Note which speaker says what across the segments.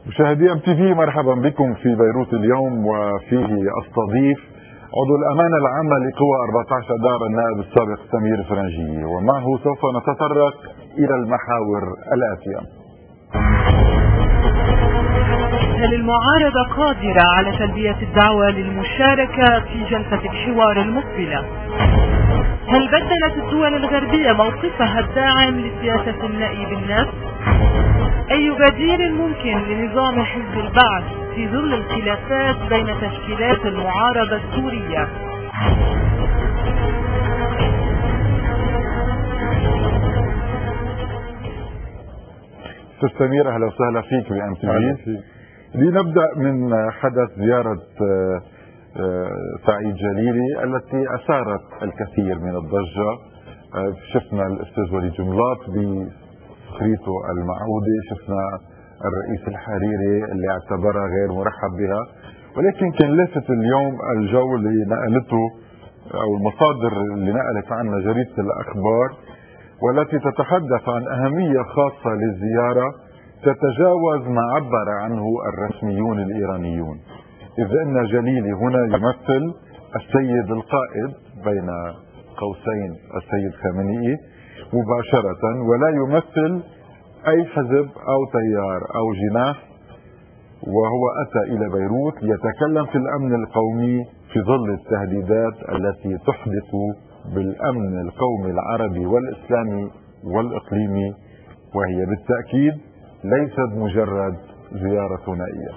Speaker 1: مشاهدي ام تي في، مرحبا بكم في بيروت اليوم، وفيه استضيف عضو الامانه العامه لقوى 14 دار النائب السابق سمير فرنجي، ومعه سوف نتطرق الى المحاور الاتيه.
Speaker 2: هل المعارضه قادره على تلبيه الدعوه للمشاركه في جلسه الحوار المقبله؟ هل بدلت الدول الغربيه موقفها الداعم لسياسه النائب النفس؟ أي بديل ممكن لنظام حزب البعث في ظل الخلافات بين تشكيلات المعارضة السورية؟
Speaker 1: استاذ سمير، اهلا وسهلا فيك بام تي في. لنبدا من حدث زياره سعيد جليلي التي اثارت الكثير من الضجه. شفنا الاستاذ وليد جملاط بسخريته المعوده، شفنا الرئيس الحريري اللي اعتبرها غير مرحب بها، ولكن كان لافت اليوم الجو اللي نقلته او المصادر اللي نقلت عنها جريده الاخبار، والتي تتحدث عن اهميه خاصه للزياره تتجاوز ما عبر عنه الرسميون الايرانيون، اذ ان جليلي هنا يمثل السيد القائد بين قوسين السيد خامنئي مباشره، ولا يمثل أي حزب أو تيار أو جناح، وهو أتى إلى بيروت ليتكلم في الأمن القومي في ظل التهديدات التي تحدث بالأمن القومي العربي والإسلامي والإقليمي، وهي بالتأكيد ليست مجرد زيارة ثنائية.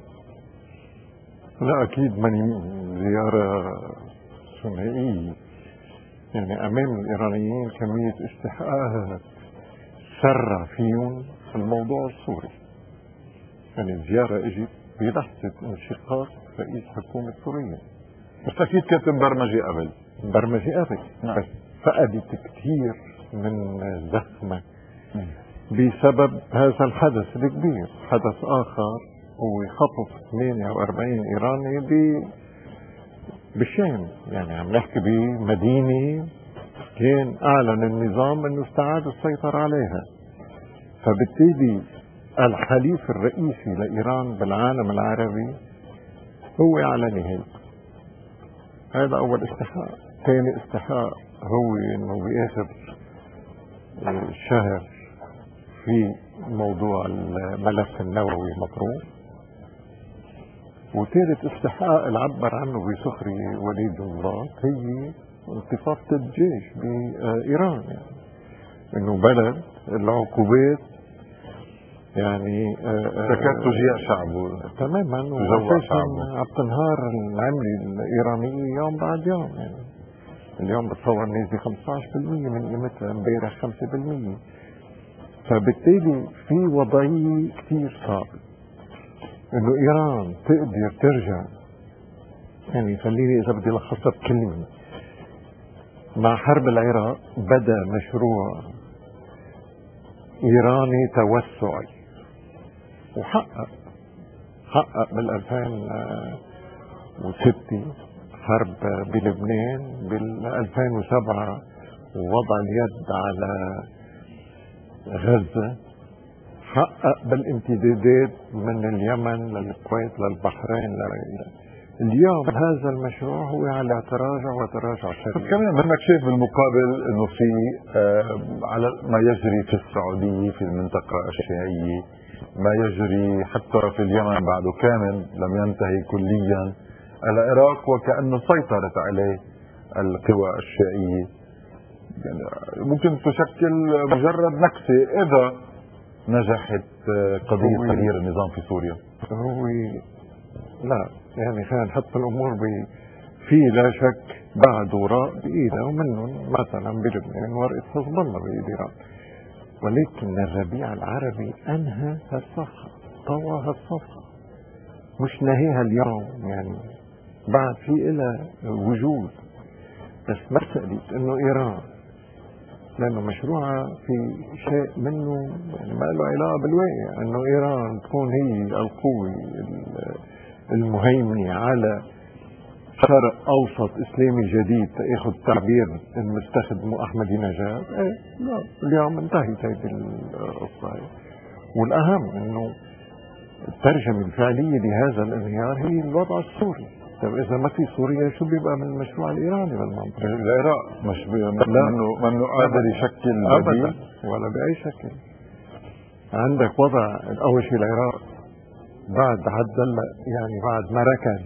Speaker 3: لا، أكيد من زيارة ثنائية، يعني أمام الإيرانيين كمية استحقاقات سرع فيهم الموضوع السوري. يعني الزيارة اجت بلحظة انشقاق رئيس حكومة سوريا،
Speaker 1: بس أكيد كانت مبرمجة قبل.
Speaker 3: نعم. بس فقدت كثير من الزخمة بسبب هذا الحدث الكبير. حدث آخر هو خطف 48 إيراني بالشام، يعني عم نحكي بمدينة كان أعلن النظام أنه استعاد السيطرة عليها. فبالتالي الحليف الرئيسي لإيران بالعالم العربي هو أعلن هيك. هذا أول استحقاق. ثاني استحقاق هو أنه بآخر الشهر في موضوع الملف النووي مطروح. وثالث استحقاق اللي عبر عنه بسخرية وليد جملاط هي انتفاضة الجيش بإيران، يعني انه بلد العقوبات يعني
Speaker 1: تكاد تجيع شعبه
Speaker 3: تماما، واساسا عم تنهار العملة الإيرانية يوم بعد يوم. يعني اليوم بتصور نازل 15% من قيمتها، امبارح 5%. فبالتالي في وضعية كثير صعبة انه ايران تقدر ترجع. يعني خليني اذا بدي لخصها بكلمة، مع حرب العراق بدأ مشروع إيراني توسعي وحقق بال 2006 حرب بلبنان، بال 2007 وضع اليد على غزة، حقق بالامتدادات من اليمن للكويت للبحرين اليوم هذا المشروع هو على تراجع وتراجع شديد.
Speaker 1: بس كمان منك شايف بالمقابل انه في على ما يجري في السعوديه في المنطقه الشيعيه، ما يجري حتى في اليمن بعده كامل لم ينتهي كليا، العراق وكأنه سيطرت عليه القوى الشيعيه، يعني ممكن تشكل مجرد نكسه اذا نجحت قضيه تغيير النظام في سوريا.
Speaker 3: هو لا، يعني خلينا نحط الامور في لا شك بعد وراء بايده، ومنهم مثلا بلبنان ورقه حزب الله بايد ايران، ولكن الربيع العربي انهى هالصفحه، طوى هالصفحه، مش نهيها اليوم. يعني بعد في إلى وجود، بس مسألة انه ايران لانه مشروعها في شيء منه يعني ما له علاقه بالواقع، انه ايران تكون هي القوه المهيمنة على شرق أوسط إسلامي جديد، تأخذ تعبير المستخدمه أحمدي نجاد. لا، اليوم انتهت هذه القصة. والأهم أنه الترجمة الفعلية لهذا الانهيار هي الوضع السوري. طيب إذا ما في سوريا شو بيبقى من المشروع الإيراني بالمنطقة؟
Speaker 1: العراق مش منه قادر يشكل بديل
Speaker 3: ولا بأي شكل. عندك وضع أول شيء العراق بعد هلا يعني بعد ما ركن،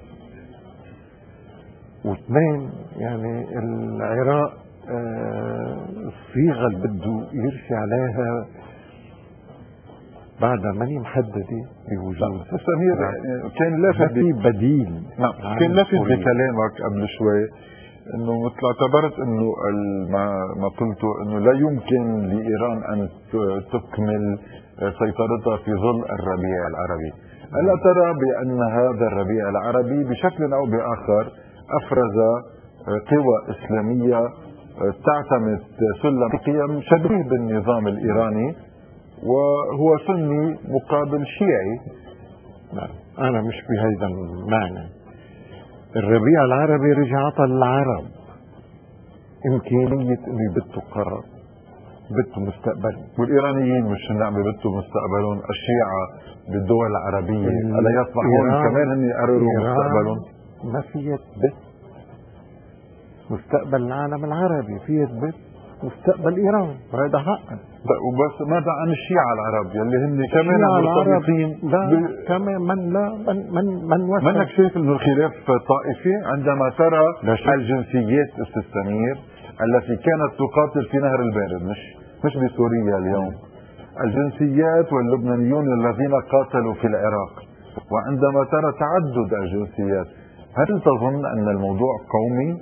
Speaker 3: واثنين يعني العراق الصيغة اللي بده يرسي عليها بعدها ماني محددة بوجود.
Speaker 1: سمير كان لافت
Speaker 3: في بديل.
Speaker 1: نعم كان لافت بكلامك قبل شوي انه مثل اعتبرت انه ما قلته انه لا يمكن لايران ان تكمل سيطرتها في ظل الربيع العربي. ألا ترى بأن هذا الربيع العربي بشكل أو بآخر أفرز قوى إسلامية تعتمد سلم قيم شبيه بالنظام الإيراني وهو سني مقابل شيعي؟
Speaker 3: أنا مش بهذا المعنى. الربيع العربي رجع عطى العرب إمكانية إنه يبتوا قرار، بدوا مستقبلهم،
Speaker 1: والإيرانيين مش عم بيبتوا مستقبلهم، الشيعة بالدول العربية ألا يصلحون كمان هن يقرروا مستقبلهم؟
Speaker 3: ما في يثبت مستقبل العالم العربي، في يثبت مستقبل إيران، وهذا حقا.
Speaker 1: وبس ماذا عن الشيعة العرب يلي هن كمان مرتبطين؟
Speaker 3: لا كمان من وصل.
Speaker 1: منك شايف انه الخلاف طائفي عندما ترى الجنسيات السيستمير التي كانت تقاتل في نهر البارد مش بسوريا اليوم، الجنسيات واللبنانيون الذين قاتلوا في العراق، وعندما ترى تعدد الجنسيات هل تظن ان الموضوع قومي؟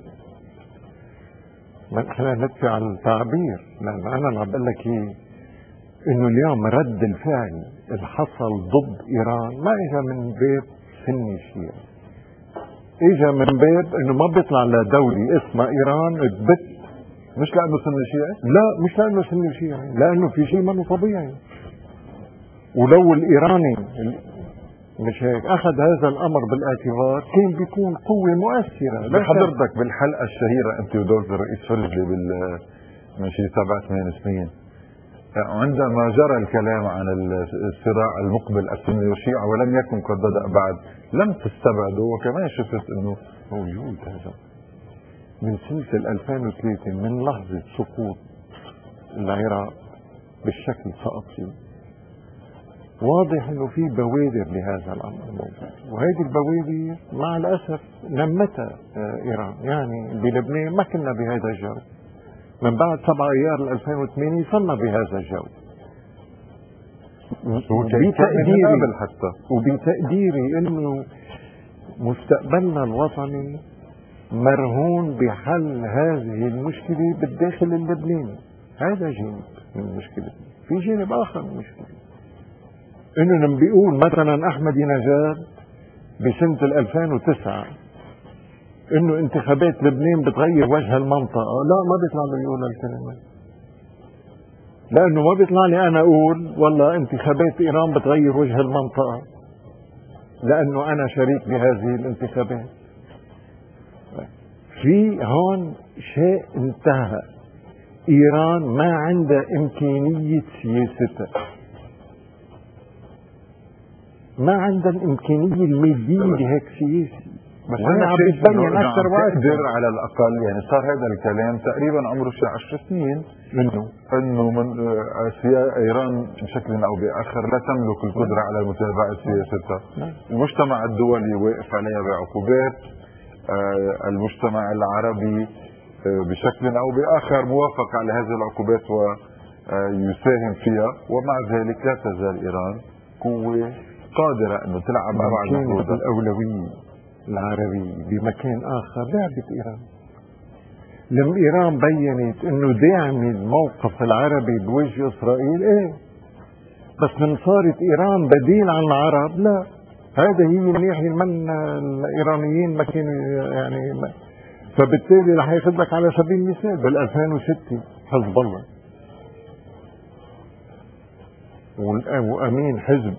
Speaker 3: خلينا ندفع على التعبير، لأن أنا اللي عم بقول لك إنه اليوم رد الفعل اللي حصل ضد إيران ما إجا من باب سني شيعي، إجا من باب إنه ما بيطلع لدولة اسمها إيران تبت.
Speaker 1: مش لأنه سني شيعي؟
Speaker 3: لا مش لأنه سني شيعي، لأنه في شيء منه طبيعي. ولو الإيراني مش هيك أخذ هذا الأمر بالاعتبار كان بيكون قوة مؤثرة.
Speaker 1: حضرتك بالحلقة الشهيرة أنت ودولة الرئيس فرجلي من شي 7-8 سنين عندما جرى الكلام عن الصراع المقبل السني والشيعة ولم يكن قد بدأ بعد لم تستبعدوا، وكمان شفت أنه
Speaker 3: موجود هذا من سنة 2003 من لحظة سقوط العراق بالشكل سقط فيه. واضح انه في بوادر لهذا الامر موجود، وهذه البوادر مع الاسف نمتها ايران. يعني بلبنان ما كنا بهذا الجو، من بعد 7 ايار 2008 صرنا بهذا الجو. وبتقديري انه مستقبلنا الوطني مرهون بحل هذه المشكلة بالداخل اللبناني. هذا جانب من المشكلة. في جانب اخر من المشكلة انه لما بيقول مثلا احمدي نجاد بسنة 2009 انه انتخابات لبنان بتغير وجه المنطقة، لا ما بيطلع له يقول الكلمة، لانه ما بيطلع لي انا اقول والله انتخابات ايران بتغير وجه المنطقة لانه انا شريك بهذه الانتخابات. في هون شيء انتهى. ايران ما عندها امكانية سياستها، ما عندها الامكانيه الماديه لهيك سياسي.
Speaker 1: بس انا عم بتبين اكثر وقت تقدر على الاقل يعني صار هذا الكلام تقريبا عمره شي 10 سنين انه من ايران بشكل او باخر لا تملك القدره على متابعه سياستها. المجتمع الدولي واقف عليها بعقوبات، المجتمع العربي بشكل او باخر موافق على هذه العقوبات ويساهم فيها، ومع ذلك لا تزال ايران قوه قادرة أنه تلعب أبعد
Speaker 3: كانت الأولوية العربية بمكان آخر لعبت إيران. لما إيران بيّنت أنه داعم الموقف العربي بوجه إسرائيل بس من صارت إيران بديل عن العرب لا. هذا هي من ناحية من الإيرانيين ما كانوا يعني فبالتالي رح ياخذ لك على سبيل المثال بال 2006 حزب الله وأمين حزب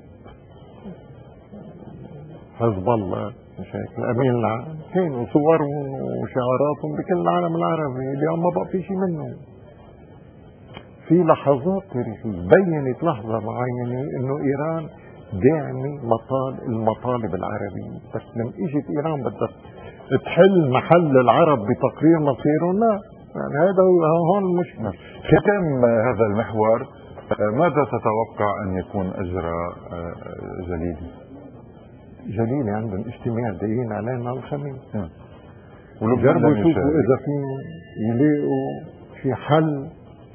Speaker 3: الله مش هيك الامين العام كانوا صورهم وشعاراتهم بكل العالم العربي. اليوم ما بقى في شيء منهم. في لحظات تاريخية بينت لحظة معينة انه ايران داعمة المطالب العربية. بس من اجت ايران بدها تحل محل العرب بتقرير مصيرهم، لا يعني هذا هون المشكلة.
Speaker 1: ختام هذا المحور، ماذا تتوقع أن يكون أجرى جليلي؟
Speaker 3: جليلي عندهم اجتماع دايرين علينا الخميس،
Speaker 1: وجربوا
Speaker 3: يشوفوا إذا في يلاقوا في حل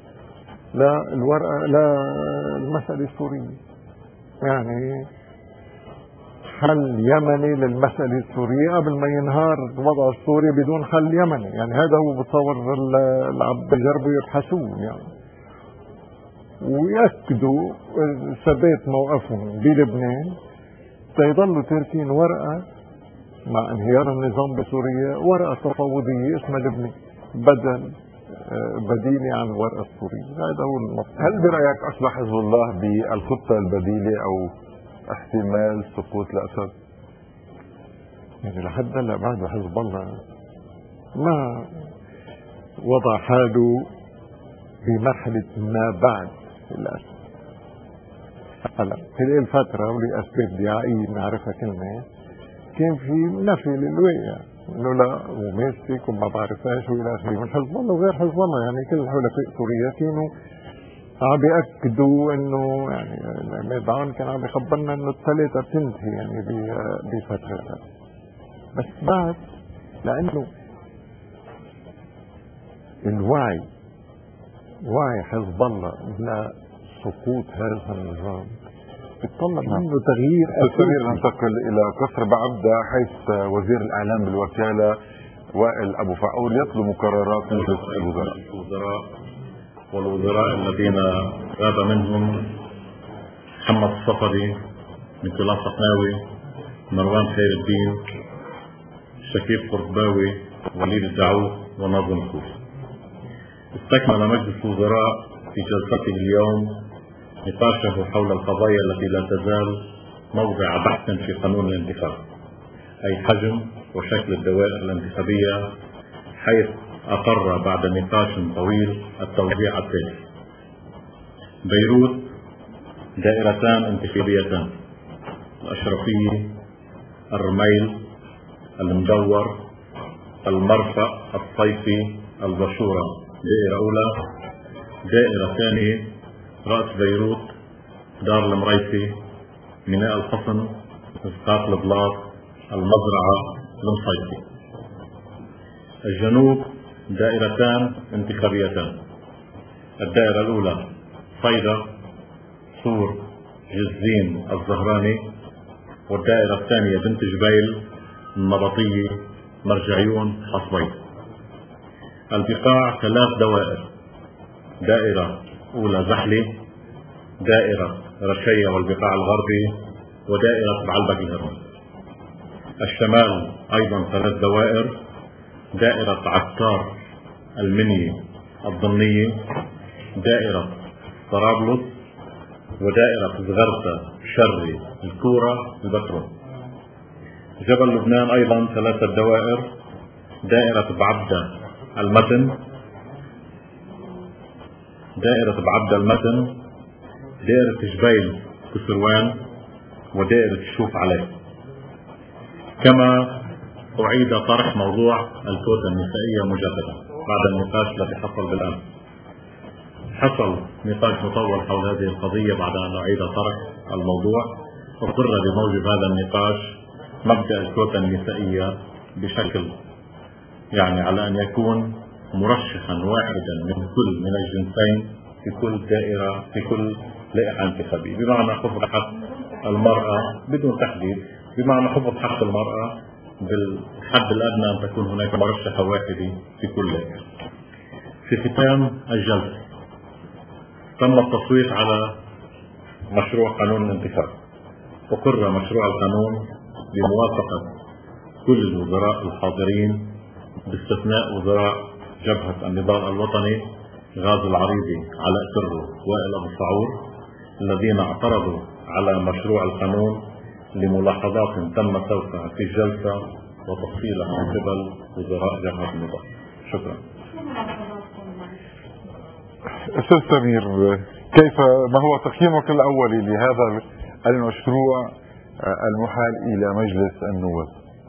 Speaker 3: للمسألة السورية، يعني حل يمني للمسألة السورية قبل ما ينهار الوضع السوري بدون حل يمني. يعني هذا هو بتصور بجربوا يبحثوه يعني، ويأكدوا ثبات موقفهم بلبنان سيظلوا تاركين ورقة مع انهيار النظام بسوريا، ورقة تفاوضية اسمها لبنان بديلة عن الورقة السورية. هذا هو المطلوب.
Speaker 1: هل برأيك أصبح حزب الله بالخطة البديلة أو احتمال سقوط الأسد؟
Speaker 3: يعني لحد هلا بعد حزب الله ما وضع حاله بمرحلة ما بعد الأسد. هلا خلال فترة ولأسباب دعائية بنعرفها كلنا كان في نفي للواقع انه لا وماسك وما بعرفهاش والى اخره من حزب الله وغير حزب الله. يعني كل حلفاء سوريا كانوا عم بيأكدوا انه يعني العماد عون كان عم بيخبرنا انه الثلاثة بتنتهي يعني بفترة. بس بعد لانه الوعي وعي حزب الله لسقوط هذا النظام بتطلب منه تغيير
Speaker 1: أساسي. ننتقل إلى قصر بعبدة حيث وزير الإعلام بالوكالة وائل أبو فعول يطلب مقررات مجلس الوزراء
Speaker 4: والوزراء الذين غاب منهم محمد الصفدي، نيكولاس صحناوي، مروان خير الدين، شكيب قرطباوي، وليد الدعوف وناظم الكوفي. استكمل مجلس الوزراء في جلسته اليوم نقاشه حول القضايا التي لا تزال موضع بحث في قانون الانتخاب، أي حجم وشكل الدوائر الانتخابية، حيث أقر بعد نقاش طويل التوزيع التالي: بيروت دائرتان انتخابيتان، الأشرفية، الرميل، المدور، المرفأ، الصيفي، البشورة، دائرة أولى. دائرة ثانية رأس بيروت، دار المريسي، ميناء الحصن، إسقاط البلاط، المزرعة، المصيفي. الجنوب دائرتان انتخابيتان، الدائرة الأولى صيدا، صور، جزين، الزهراني، والدائرة الثانية بنت جبيل، النبطية، مرجعيون، حصبيت. البقاع 3 دوائر: دائرة أولى زحلي، دائرة رشية والبقاع الغربي، ودائرة بعلبك الهرم. الشمال أيضا 3 دوائر: دائرة عكار، المنية، الضمنية، دائرة طرابلس، ودائرة زغرتة، شري، الكورة، البترول. جبل لبنان أيضا 3 دوائر: دائرة بعبدة المتن، دائرة بعبدة المتن، دائرة جبيل كسروان، ودائرة الشوف عليه. كما أعيد طرح موضوع الكوتا النسائية مجددا بعد النقاش الذي حصل بالأمس. حصل نقاش مطول حول هذه القضية بعد أن أعيد طرح الموضوع، وقر بموجب هذا النقاش مبدأ الكوتا النسائية بشكل يعني على أن يكون مرشحا واحدا من الجنسين في كل دائرة في كل لائحة انتخابية، بمعنى حفظ حق المرأة بدون تحديد، بمعنى حفظ حق المرأة بالحد الأدنى أن تكون هناك مرشحة واحدة في كل لائحة. في ختام الجلسة تم التصويت على مشروع قانون الانتخاب، وقر مشروع القانون بموافقة كل الوزراء الحاضرين باستثناء وزراء جبهة النضال الوطني غازي العريضي، علاء سرو، وائل أبو فعول، الذين اعترضوا على مشروع القانون لملاحظات تم سوقها في الجلسة وتفصيلها من قبل وزراء جبهة النضال. شكرا.
Speaker 1: أستاذ سمير، ما هو تقييمك الأولي لهذا المشروع المحال إلى مجلس النواب؟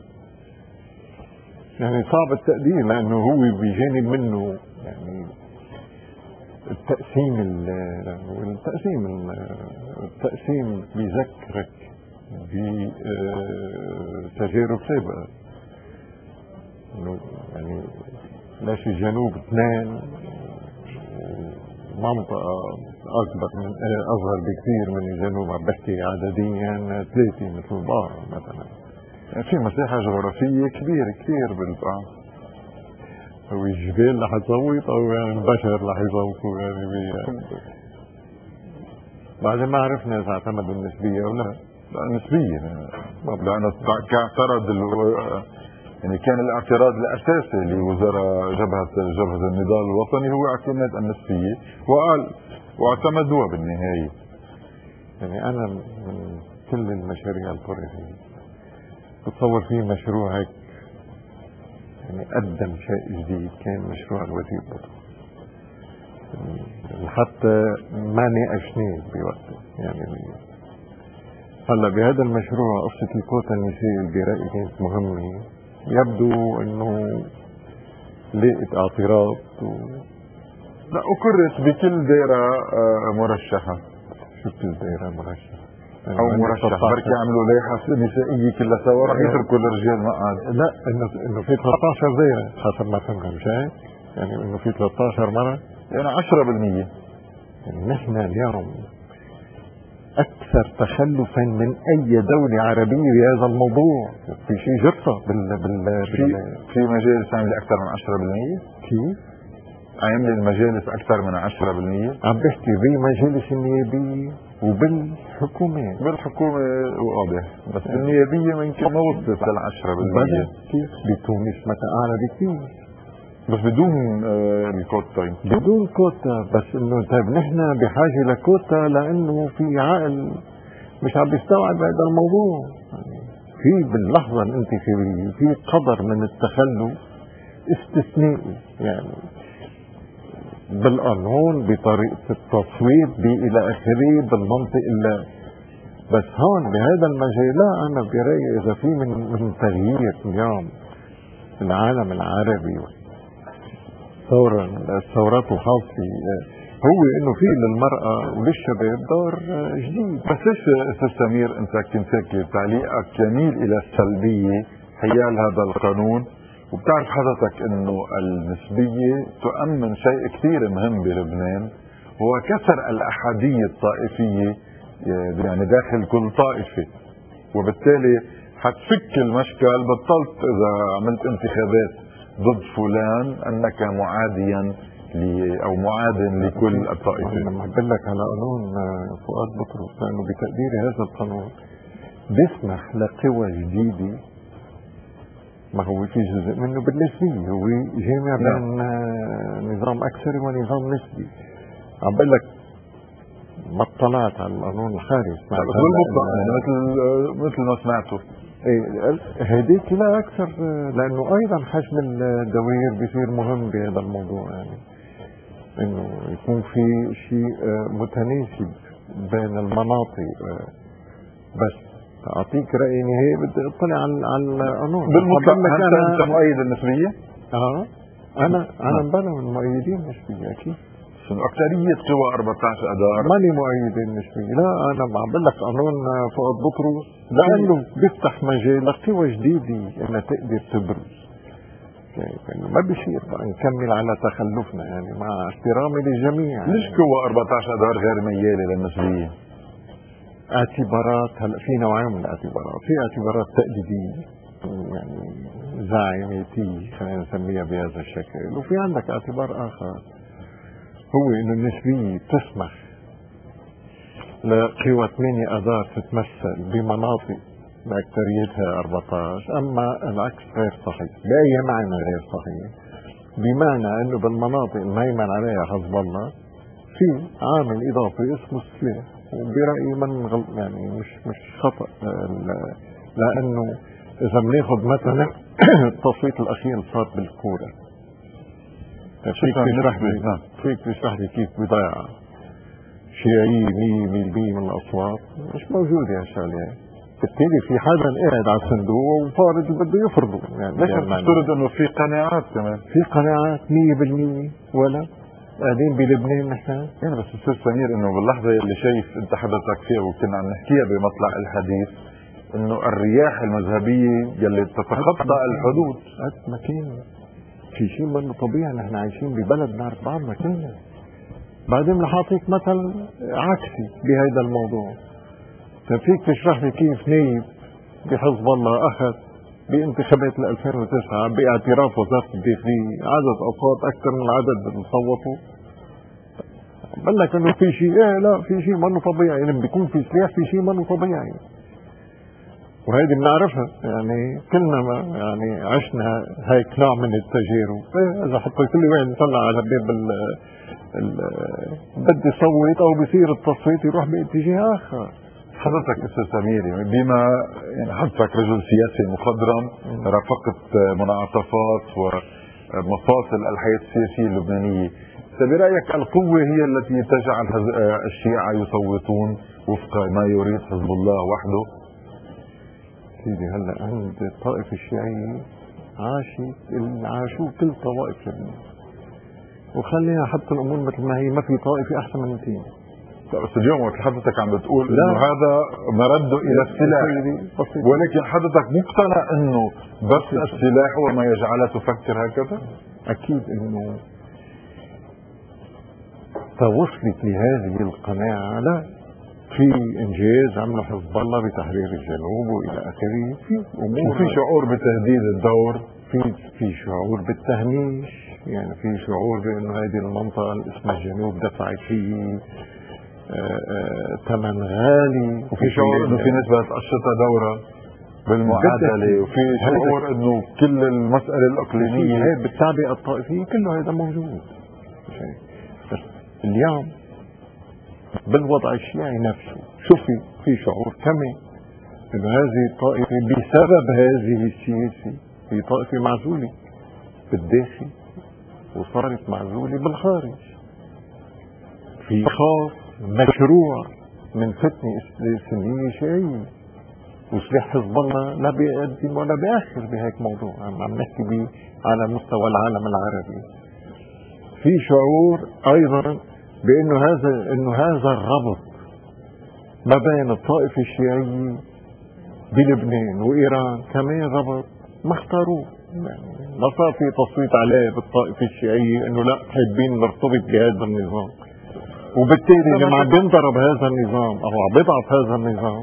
Speaker 3: يعني صعب التقدير، لأنه هو بجانب منه يعني التقسيم بيذكرك بتجارب سابقة، يعني لاش الجنوب 2 منطقة أصغر بكثير من الجنوب، عم بحكي عدديا 3 مثل البقرة مثلا.
Speaker 1: يعني في مساحة جغرافية كبيرة كثير بالبقعة.
Speaker 3: هو الجبال رح تصوت أو يعني البشر رح يصوتوا يعني بعد ما عرفنا إذا اعتمدوا النسبية أو لا.
Speaker 1: نسبية، لأنه كاعترض يعني كان الاعتراض الأساسي لوزراء جبهة النضال الوطني هو اعتماد النسبية، واعتمدوها بالنهاية.
Speaker 3: يعني أنا من كل المشاريع الطرحية بتصور فيه مشروع هيك يعني قدم شيء جديد، كان مشروع الوزير بطرس. حتى ما ناقشناه بوقته. يعني هلا بهذا المشروع قصة الكوتا النسائية اللي برأيي كانت مهمة، يبدو انه لقيت اعتراض
Speaker 1: لا، أقرت بكل دائرة مرشحة.
Speaker 3: شو كل دائرة مرشحة؟
Speaker 1: أو مرشح بركي عملوا لائحة نسائية كلها سوا، رح يتركوا الرجال مقعد.
Speaker 3: لا، انه في 13 دائرة حسب ما فهمت، مش هيك؟ يعني انه في 13 مرة،
Speaker 1: يعني 10%.
Speaker 3: يعني نحن اليوم أكثر تخلفا من أي دولة عربية بهذا الموضوع. في شيء جرفة
Speaker 1: في مجالس عاملة أكثر من 10%.
Speaker 3: كيف؟
Speaker 1: عاملة المجالس أكثر من 10%.
Speaker 3: عم بحكي بالمجالس النيابية وبالحكومة.
Speaker 1: بالحكومة واضح، بس النيابية ممكن ما وصلت لل 10%.
Speaker 3: كيف؟ بتونس متى أعلى بكثير،
Speaker 1: بس بدون الكوتا.
Speaker 3: بدون كوتا. بس انه طيب نحن بحاجة لكوتا لانه في عقل مش عم بيستوعب هذا الموضوع. في باللحظة اللي انت في قدر من التخلف استثنائي، يعني بالقانون بطريقة التصويت الى اخره بالمنطق اللي بس هون بهذا المجال لا. انا برأيي اذا في من تغيير اليوم العالم العربي الثورات الخاصة هو انه في للمرأة وللشباب دور جديد.
Speaker 1: بس ايش استاذ سمير، انت كنت هيك تعليقك يميل الى السلبية حيال هذا القانون، وبتعرف حضرتك انه النسبية تؤمن شيء كثير مهم بلبنان، هو كسر الأحادية الطائفية يعني داخل كل طائفة، وبالتالي حتفك المشكل. بطلت اذا عملت انتخابات ضد فلان انك معاديا او معاد لكل الطائفة.
Speaker 3: لما بقول لك على قانون فؤاد بطرس، لانه بتقديري هذا القانون بيسمح لقوى جديدة، ما هو في جزء منه بالنسبية، هو جامع بين نظام اكثري ونظام نسبي. عم بقول لك ما اطلعت على القانون الخارجي
Speaker 1: مثل ما سمعته.
Speaker 3: هديك لا اكثر، لانه ايضا حجم الدوائر بيصير مهم بهذا الموضوع. يعني انه يكون في شيء متناسب بين المناطق. بس اعطيك راي نهائي بدي اطلع على القانون
Speaker 1: بالمطلق. انت مؤيد النسبيه؟
Speaker 3: انا مبلا من مؤيدين النسبيه اكيد.
Speaker 1: أكثرية قوى 14 أدار
Speaker 3: ماني مؤيد النسبية، لا. أنا عم بقول لك قانون فؤاد بطرس لأنه بيفتح مجال لقوى جديدة إنها تقدر تبرز. يعني ما بيصير بقى نكمل على تخلفنا، يعني مع احترامي للجميع.
Speaker 1: ليش قوى 14 أدار غير ميالة للنسبية؟
Speaker 3: اعتبارات. هلا في نوعين من الاعتبارات، في اعتبارات تقليدية يعني زعيميتية خلينا نسميها بهذا الشكل، وفي عندك اعتبار آخر هو انه النسبية تسمح لقوى 8 أدار تتمثل بمناطق بأكثريتها 14، أما العكس غير صحيح. بأي معنى غير صحيح؟ بمعنى أنه بالمناطق المهيمن عليها حزب الله في عامل إضافي اسمه السلاح، وبرأيي من يعني مش خطأ، لأنه إذا بناخذ مثلا التصويت الأخير صار بالكورة، فيك تشرح لي كيف بضيعة شيعية 100% من الأصوات مش موجودة هالشغلة. بالتالي في حدا قاعد على الصندوق وفارض اللي بده يفرضه. يعني
Speaker 1: ليش تفترض انه في قناعات كمان؟
Speaker 3: في قناعات 100% ولا قاعدين بلبنان نحن.
Speaker 1: يعني بس استاذ سمير انه باللحظة اللي شايف انت حضرتك فيها وكنا عم نحكيها بمطلع الحديث انه الرياح المذهبية يلي تتخطى الحدود
Speaker 3: قد ما كان في شيء منه طبيعي. نحن عايشين ببلد نعرف بعضنا كلنا. بعدين رح اعطيك مثل عكسي بهذا الموضوع. فيك تشرح لي كيف نايب بحزب الله اخذ بانتخابات 2009 باعتراف وزارة الداخلية عدد اصوات اكثر من العدد اللي صوتوا؟ بقول لك انه في شيء لا في شيء منه طبيعي. لما بيكون في سلاح في شيء منه طبيعي، وهيدي بنعرفها. يعني كلنا يعني عشنا هيك نوع من التجارب. اذا حتى كل واحد يطلع على باب بدي يصوت او بيصير التصويت يروح باتجاه اخر.
Speaker 1: حضرتك استاذ سمير بما يعني حضرتك رجل سياسي مخضرم رافقت منعطفات ومفاصل الحياة السياسية اللبنانية، برأيك القوة هي التي تجعل الشيعة يصوتون وفق ما يريد حزب الله وحده؟
Speaker 3: سيدي هلا عند الطائفة الشيعية عاشوا كل طوائف لبنان، وخلينا حتى الامور مثل ما هي. ما في طائفة احسن من الثانية.
Speaker 1: بس اليوم وقت حضرتك عم بتقول انه هذا مرده الى السلاح، ولكن حضرتك مقتنع انه بس السلاح هو ما يجعلها تفكر هكذا؟
Speaker 3: اكيد انه توصلت لهذه القناعة. لا، في انجاز عمله حزب الله بتحرير الجنوب والى اخره. في امور
Speaker 1: وفي شعور بتهديد الدور،
Speaker 3: في شعور بالتهميش. يعني في شعور بانه هذه المنطقة اللي اسمها الجنوب دفعت فيه ثمن غالي.
Speaker 1: وفي شعور انه في ناس بتقشطها دورة بالمعادلة، وفي شعور انه كل المسألة الاقليمية
Speaker 3: هي بالتعبئة الطائفية كله هذا موجود. بس اليوم بالوضع الشيعي نفسه شوفي في شعور كمان انه هذه الطائفة بسبب هذه السياسة هي طائفة معزولة بالداخل وصارت معزولة بالخارج. في خوف مشروع من فتنة سنية شيعية، وسلاح حزب الله لا بيقدم ولا بيأخر بهيك موضوع. عم نحكي به على مستوى العالم العربي. في شعور ايضا بانه هذا الربط ما بين الطائفة الشيعية بلبنان وايران كمان ربط ما اختاروه. يعني ما صار في تصويت عليه بالطائفة الشيعية انه لا حابين نرتبط بهذا النظام، وبالتالي لما عم بينضرب هذا النظام او عم بيضعف هذا النظام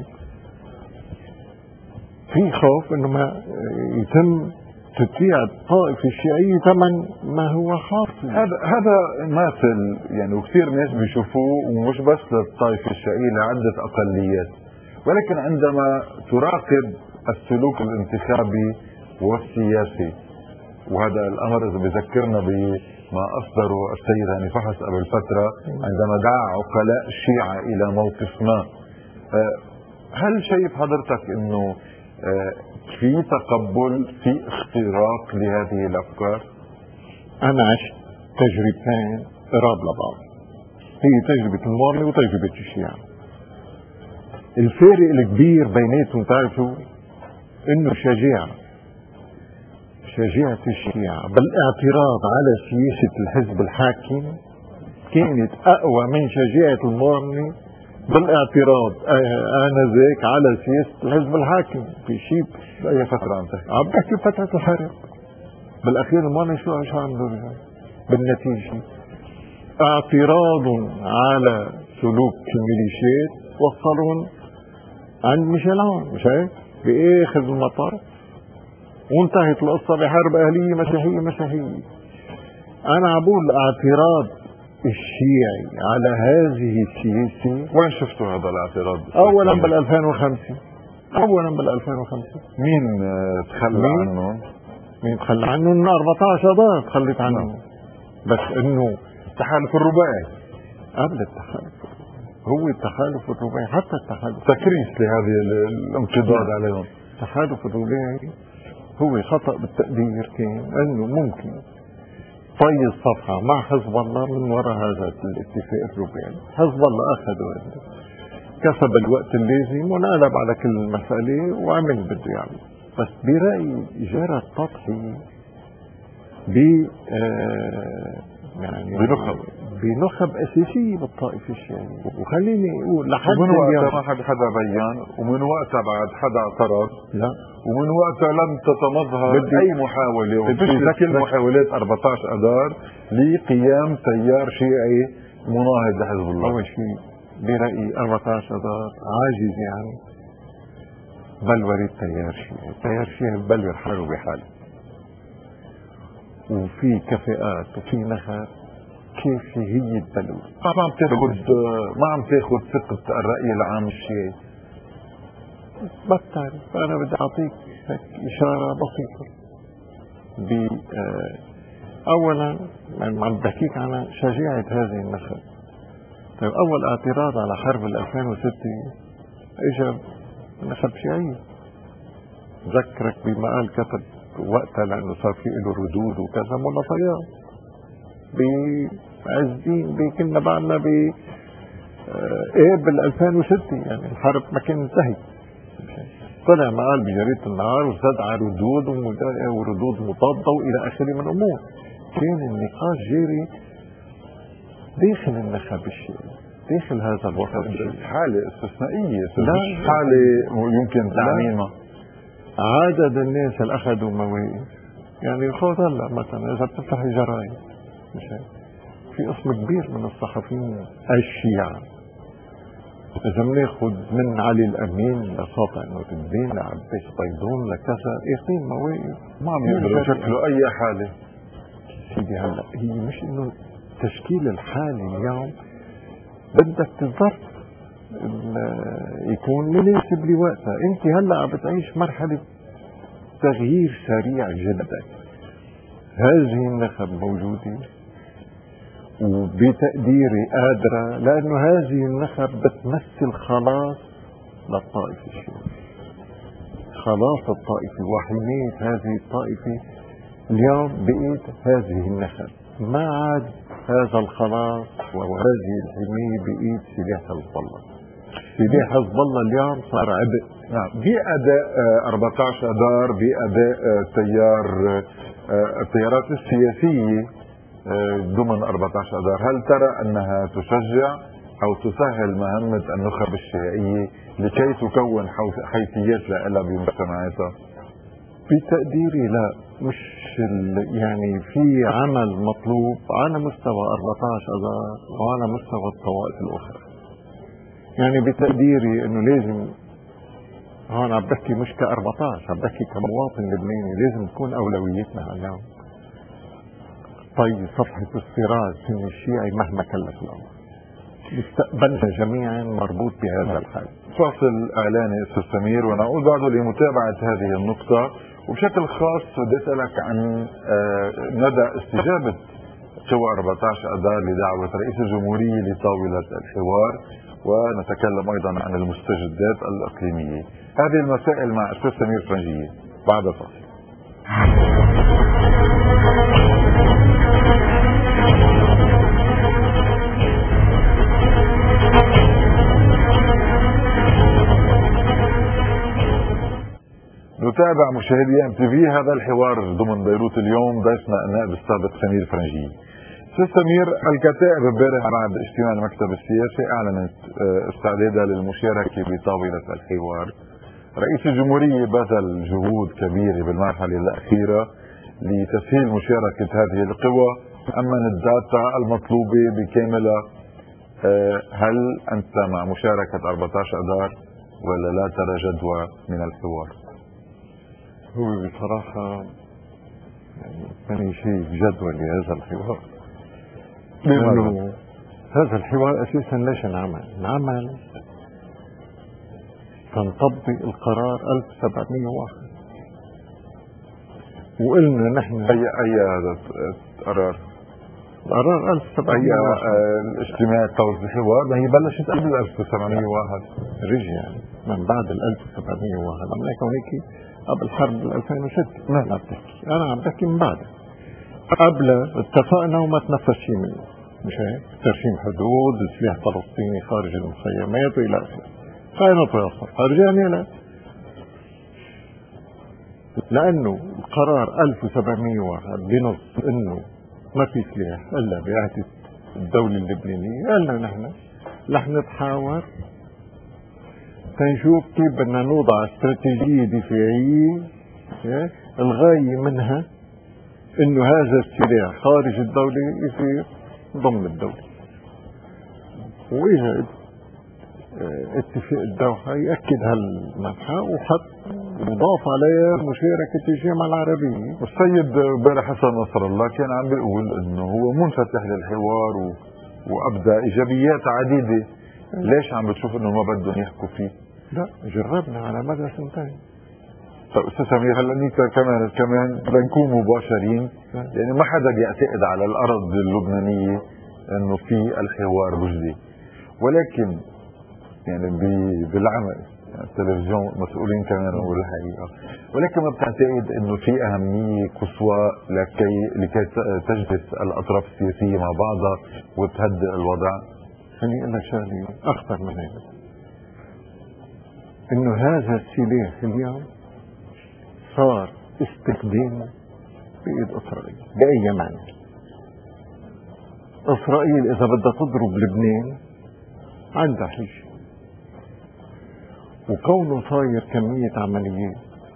Speaker 3: في خوف انه ما يتم تدفيع الطائفة الشيعية ثمن ما هو حاصل.
Speaker 1: هذا ماثل يعني، وكثير ناس بيشوفوه ومش بس للطائفة الشيعية لعدة اقليات، ولكن عندما تراقب السلوك الانتخابي والسياسي، وهذا الامر اذا بذكرنا بما اصدره السيد هاني فحص قبل فترة عندما دعا عقلاء الشيعة الى موقف ما، هل شايف حضرتك انه في تقبل في اختراق لهذه الافكار؟
Speaker 3: انا عشت تجربتين قراب لبعض، هي تجربة المورني وتجربة الشيعة. الفارق الكبير بيناتهم تعرفوا انه شجاعة الشيعة بالاعتراض على سياسة الحزب الحاكم كانت اقوى من شجاعة المورني بالاعتراض انذاك على سياسة الحزب الحاكم. في شيء
Speaker 1: بأي فترة عم
Speaker 3: بحكي فترة الحرب بالاخير. المورني شو عملوا بالنتيجة؟ اعتراض على سلوك الميليشيات وصلون عند ميشيلان، مش هيك؟ باخر المطاف وانتهت القصة بحرب اهلية مسيحية. انا عبول اعتراض الشيعي على هذه السياسة.
Speaker 1: وين شفتوا هذا الاعتراض؟
Speaker 3: اولا بال 2005.
Speaker 1: مين تخلى عنه؟
Speaker 3: مين تخلى عنه؟ من 14 ضغط تخلت عنه. بس انه
Speaker 1: التحالف الرباعي
Speaker 3: قبل التحالف هو التحالف الرباعي، حتى التحالف
Speaker 1: تكريس لهذه الانقضاض عليهم.
Speaker 3: التحالف الرباعي هو خطأ بالتقدير كان انه ممكن طي الصفحة مع حزب الله من وراء هذا الاتفاق الروباني. حزب الله أخذ كسب الوقت اللازم ونقلب على كل مسألة وعمل بده يعمل. بس برأيي جرى التضحية يعني بنخب أساسية بالطائفة الشيعية. وخليني أقول لحد
Speaker 1: ومن وقتها ما حدا بيان، ومن وقتها بعد حدا اعترض،
Speaker 3: لا
Speaker 1: ومن وقتها لم تتمظهر أي محاولة، وفشلت كل محاولات 14 أذار لقيام تيار شيعي مناهض لحزب الله.
Speaker 3: أول شيء برأيي 14 أذار عاجز يعني بلورة تيار شيعي. تيار شيعي بلور حاله بحاله، وفي كفاءات وفي نخب كيف هي البلوة.
Speaker 1: ما عم تاخذ ثقة الرأي العام الشيعي.
Speaker 3: بتعرف أنا بدي أعطيك إشارة بسيطة. أولا عم بحكيك عن شجاعة هذه النخب. طيب أول اعتراض على حرب 2006 إجا نخب شيعي. ذكرك بما قال كتب وقتها لأنه صار في له ردود وكذا مناطيات بعزين كنا بعدنا بال 2006 يعني الحرب ما كان انتهت. طلع ما قال بجريدة النهار وزاد على ردود وردود مضادة وإلى آخره من أمور. كان النقاش جاري داخل النخب الشيعي، داخل هذا الوسط الشيعي.
Speaker 1: حالة استثنائية، مش حالة يمكن تعميمها.
Speaker 3: عدد الناس اللي أخذوا مواقف يعني خذ هلا مثلا إذا بتفتح الجرايد في قسم كبير من الصحفيين الشيعة، إذا بناخذ من علي الأمين لساطع نور الدين لعباس بيضون لكذا ياخذين مواقف
Speaker 1: ما عم يقدروا يشكلوا أي حالة.
Speaker 3: سيدي هلا هي مش إنه تشكيل الحالة اليوم بدك تظرف يكون مناسب لوقتها. انت هلا عم بتعيش مرحلة تغيير سريع جدا. هذه النخب موجودة وبتقديري قادرة، لأنه هذه النخب بتمثل خلاص للطائفة الشيعية، خلاص الطائفة وحماية هذه الطائفة اليوم بإيد هذه النخب. ما عاد هذا الخلاص وهذه الحماية بإيد سلاح حزب الله. سلاح حزب الله اليوم صار عبء.
Speaker 1: نعم، بأداء 14 أذار، بأداء التيارات السياسية ضمن 14 أذار، هل ترى أنها تشجع أو تسهل مهمة النخب الشيعية لكي تكون حيثيات لها بمجتمعاتها؟
Speaker 3: بتقديري لا، مش يعني في عمل مطلوب على مستوى 14 أذار وعلى مستوى الطوائف الأخرى. يعني بتقديري انه لازم هون عم بحكي مش ك 14، عم بحكي كمواطن لبناني، لازم تكون اولويتنا اليوم طي صفحة الصراع السني الشيعي مهما كلف الامر. مستقبلنا جميعا مربوط بهذا الحال.
Speaker 1: فاصل اعلاني استاذ سمير ونعود بعده لمتابعة هذه النقطة، وبشكل خاص بدي اسالك عن مدى استجابة قوى 14 أذار لدعوة رئيس الجمهورية لطاولة الحوار، ونتكلم ايضا عن المستجدات الاقليمية. هذه المسائل مع استاذ سمير فرنجية بعد فاصل. نتابع مشاهدي MTV هذا الحوار ضمن بيروت اليوم. ضيفنا النائب السابق سمير فرنجية. استاذ سمير، الكتائب امبارح بعد اجتماع المكتب السياسي اعلنت استعدادها للمشاركة بطاولة الحوار. رئيس الجمهورية بذل جهود كبيرة بالمرحلة الأخيرة لتسهيل مشاركة هذه القوى، أمن الداتا المطلوبة بكاملها. هل أنت مع مشاركة 14 أذار ولا لا ترى جدوى من الحوار؟
Speaker 3: هو بصراحة يعني ماني شايف جدوى لهذا الحوار. لأنه هذا الحوار أساسا ليش انعمل تنطبق القرار 1701 وقلنا نحن
Speaker 1: أي هذا القرار؟
Speaker 3: قرار 1701
Speaker 1: الاجتماع طاولة الحوار ما هي بلشت قبل 1701
Speaker 3: رجع من بعد 1701. عم نحكي هيك قبل حرب 2006. ما عم بحكي، أنا عم بحكي من بعد. قبل اتفقنا وما تنفذ شيء منه، مش هيك؟ ترشيم حدود، سلاح فلسطيني خارج المخيمات والى اخره. خاينة ويصل رجعنا له، لانه القرار 1701 بنص انه ما في سلاح الا بعهد الدولة اللبنانية، قالنا نحن رح نتحاور تنشوف كيف بدنا نوضع استراتيجية دفاعية الغاية منها انه هذا السلاح خارج الدولة يصير ضمن الدولة. واذا اتفاق الدوحة يأكد هالمنحى وضاف عليها مشاركة الجامعة العربية.
Speaker 1: والسيد بارح حسن نصر الله كان عم بيقول انه هو منفتح للحوار وابدى ايجابيات عديدة. ليش عم بتشوف انه ما بدهم يحكوا فيه؟
Speaker 3: لا، جربنا على مدى سنتين.
Speaker 1: طيب استاذ سمير، هلا انت كمان لنكون مباشرين، يعني ما حدا بيعتقد على الارض اللبنانية انه في الحوار مجدي، ولكن يعني بالعمل التلفزيون مسؤولين كمان نقول الحقيقة، ولكن ما بتعتقد انه في اهمية قصوى لكي تجلس الاطراف السياسية مع بعضها وتهدئ الوضع؟
Speaker 3: خليني اقول لك شغله اخطر من هيك، انه هذا السلاح اليوم صار استخدامه بايد اسرائيل باي معنى. اسرائيل اذا بدها تضرب لبنان عندها حجة، وكونه صاير كمية عمليات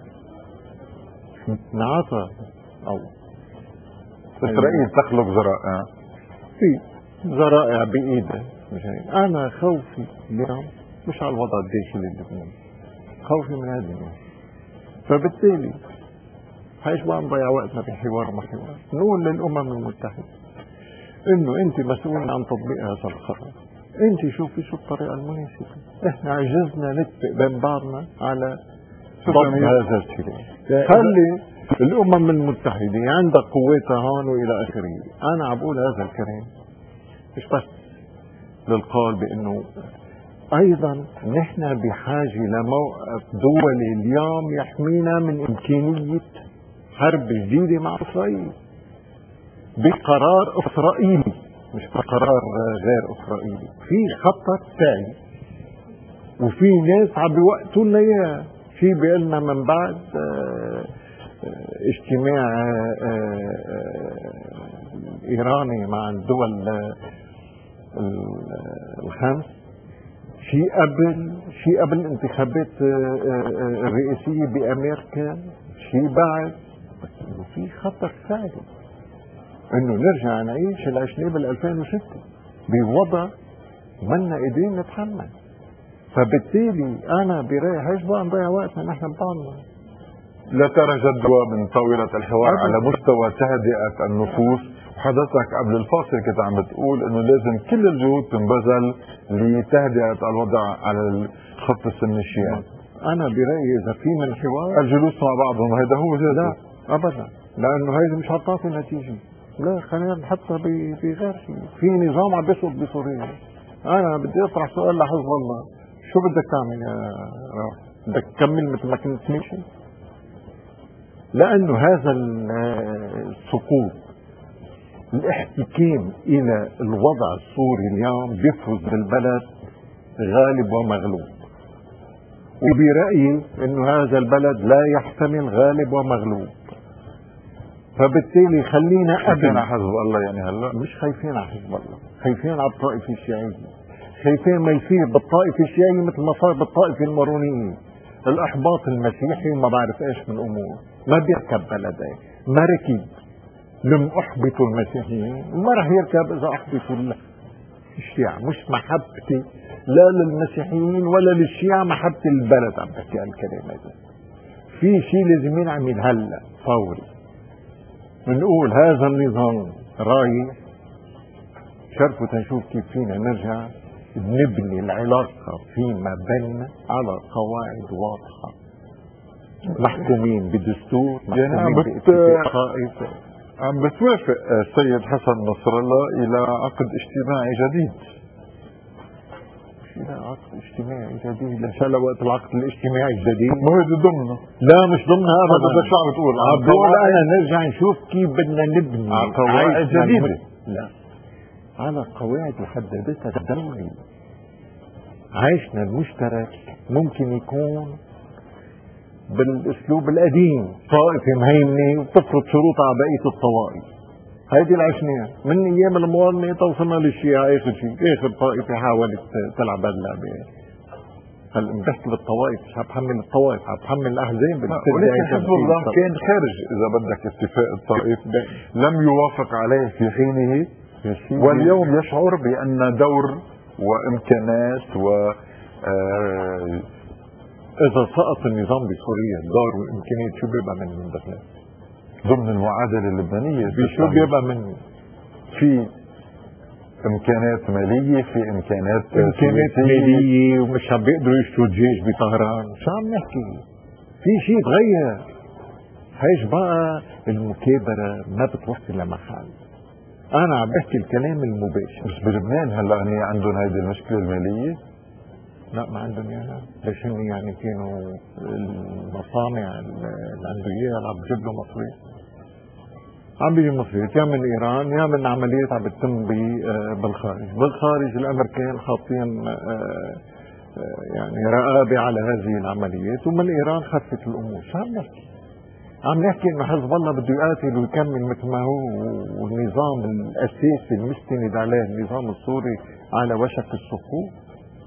Speaker 3: نعطى او
Speaker 1: اسرائيل تخلق ذرائع،
Speaker 3: في ذرائع بايدها. مش هيك؟ انا خوفي اليوم مش على الوضع الداخلي اللبناني، خوفي من هذا النوع. فبالتالي حيش بقى نضيع وقتنا بحوار وما حوار، نقول للامم المتحدة انه انت مسؤول عن تطبيق هذا القرار، انت شوفي شو الطريقة المناسبة. احنا عجزنا نتفق بين بعضنا على ضبط هذا السلاح. خلي الامم المتحدة عندها قوتها هون والى اخره. انا عم بقول هذا الكلام مش بس للقول بانه ايضا نحن بحاجة لموقف دولي اليوم يحمينا من امكانية حرب جديدة مع اسرائيل بقرار اسرائيلي، مش بقرار غير اسرائيلي. في خطر ثاني وفي ناس عم بيوقتوا لنا اياه. في بيقلنا من بعد اجتماع ايراني مع الدول الخمس، شيء قبل الانتخابات الرئاسية بامريكا، شيء بعد. بس انه في خطر ثالث انه نرجع نعيش اللي عشناه بال 2006 بوضع منا قادرين نتحمل. فبالتالي انا برايي هيش بقى نضيع وقتنا نحن ببعضنا.
Speaker 1: لا ترى جدوى من طاولة الحوار على مستوى تهدئة النفوس؟ وحضرتك قبل الفاصل كنت عم بتقول انه لازم كل الجهود تنبذل لتهدئة الوضع على الخط السني الشيعي.
Speaker 3: انا برايي اذا في من حوار
Speaker 1: الجلوس مع بعضهم هذا هو ذاته.
Speaker 3: لا ابدا، لانه هيدي مش هتعطي نتيجة. لا، خلينا نحطها بغير شيء. في نظام عم بيسقط بسوريا. انا بدي اطرح سؤال لحزب الله، شو بدك تعمل يا راح؟ بدك تكمل مثل ما كنت ماشي؟ لانه هذا السقوط، الاحتكام الى الوضع السوري اليوم بيفرز بالبلد غالب ومغلوب، وبرأيي انه هذا البلد لا يحتمل غالب ومغلوب. فبالتالي خلينا
Speaker 1: خايفين على حزب الله. يعني هلا
Speaker 3: مش خايفين على حزب الله، خايفين على الطائفة الشيعية، خايفين ما يصير بالطائفة الشيعية مثل ما صار بالطائفة المارونية، الإحباط المسيحي وما بعرف إيش من أمور. ما بيركب بلدين، ما ركب. لم أحبطوا المسيحيين ما رح يركب إذا أحبطوا الشيعة. مش محبتي لا للمسيحيين ولا للشيعة، محبتي للبلد. عم بحكي عن الكلام هذا. في شيء لازم ينعمل هلا فوري. بنقول هذا النظام رايح، شرفوا تنشوف كيف فينا نرجع نبني العلاقة فيما بيننا على قواعد واضحة، محكومين بدستور،
Speaker 1: يعني عم بتوافق السيد حسن نصر الله إلى عقد اجتماعي جديد؟
Speaker 3: لا عقد اجتماعي جديد، لا شاء وقت العقد الاجتماعي الجديد
Speaker 1: ما هو ضمنه.
Speaker 3: لا مش ضمنها ابدا.
Speaker 1: بدك شو عم تقول؟
Speaker 3: عم بقول انا نرجع نشوف كيف بدنا نبني
Speaker 1: قواعد جديدة.
Speaker 3: لا على قواعد حددتها الدولة. عيشنا المشترك ممكن يكون بالاسلوب القديم، طائفة مهيمنة وتفرض شروطها على بقية الطوائف. هيدي اللي عشناها من ايام المواطنة توصلنا للشيعة. اخر شيء اخر طائفة حاولت تلعب هاللعبة. هلا بحكي بالطوائف، مش عم بحمل الطوائف، عم بحمل الاحزاب.
Speaker 1: ولكن حزب الله كان خارج اذا بدك اتفاق الطائف، لم يوافق عليه في حينه، واليوم يشعر بان دور وامكانات و
Speaker 3: اذا سقط النظام بسوريا دور وامكانيات شو بيبقى من دخله؟
Speaker 1: ضمن المعادله اللبنانيه
Speaker 3: شو بيبقى منه؟
Speaker 1: في امكانات ماليه، في امكانات
Speaker 3: ماليه، ومش عم بيقدروا يشتروا الجيش بطهران. شو عم نحكي؟ في شيء تغير. هيش بقى المكابره ما بتوصل لمحل. انا عم بحكي الكلام المباشر.
Speaker 1: بس بلبنان هلا عندهم هيدي المشكله الماليه؟
Speaker 3: لا ما عندهم اياها. ليش هن يعني كانوا المصانع اللي عنده اياها عم بتجيب له مصريات، عم بيجي مصريات يا من ايران يا من عمليات عم بتتم بالخارج الامريكان حاطين يعني رقابه على هذه العمليات، ومن ايران خفت الامور. شو عم نحكي؟ عم نحكي انه حزب الله بده يقاتل ويكمل مثل ما هو، والنظام الاساسي المستند عليه النظام السوري على وشك السقوط.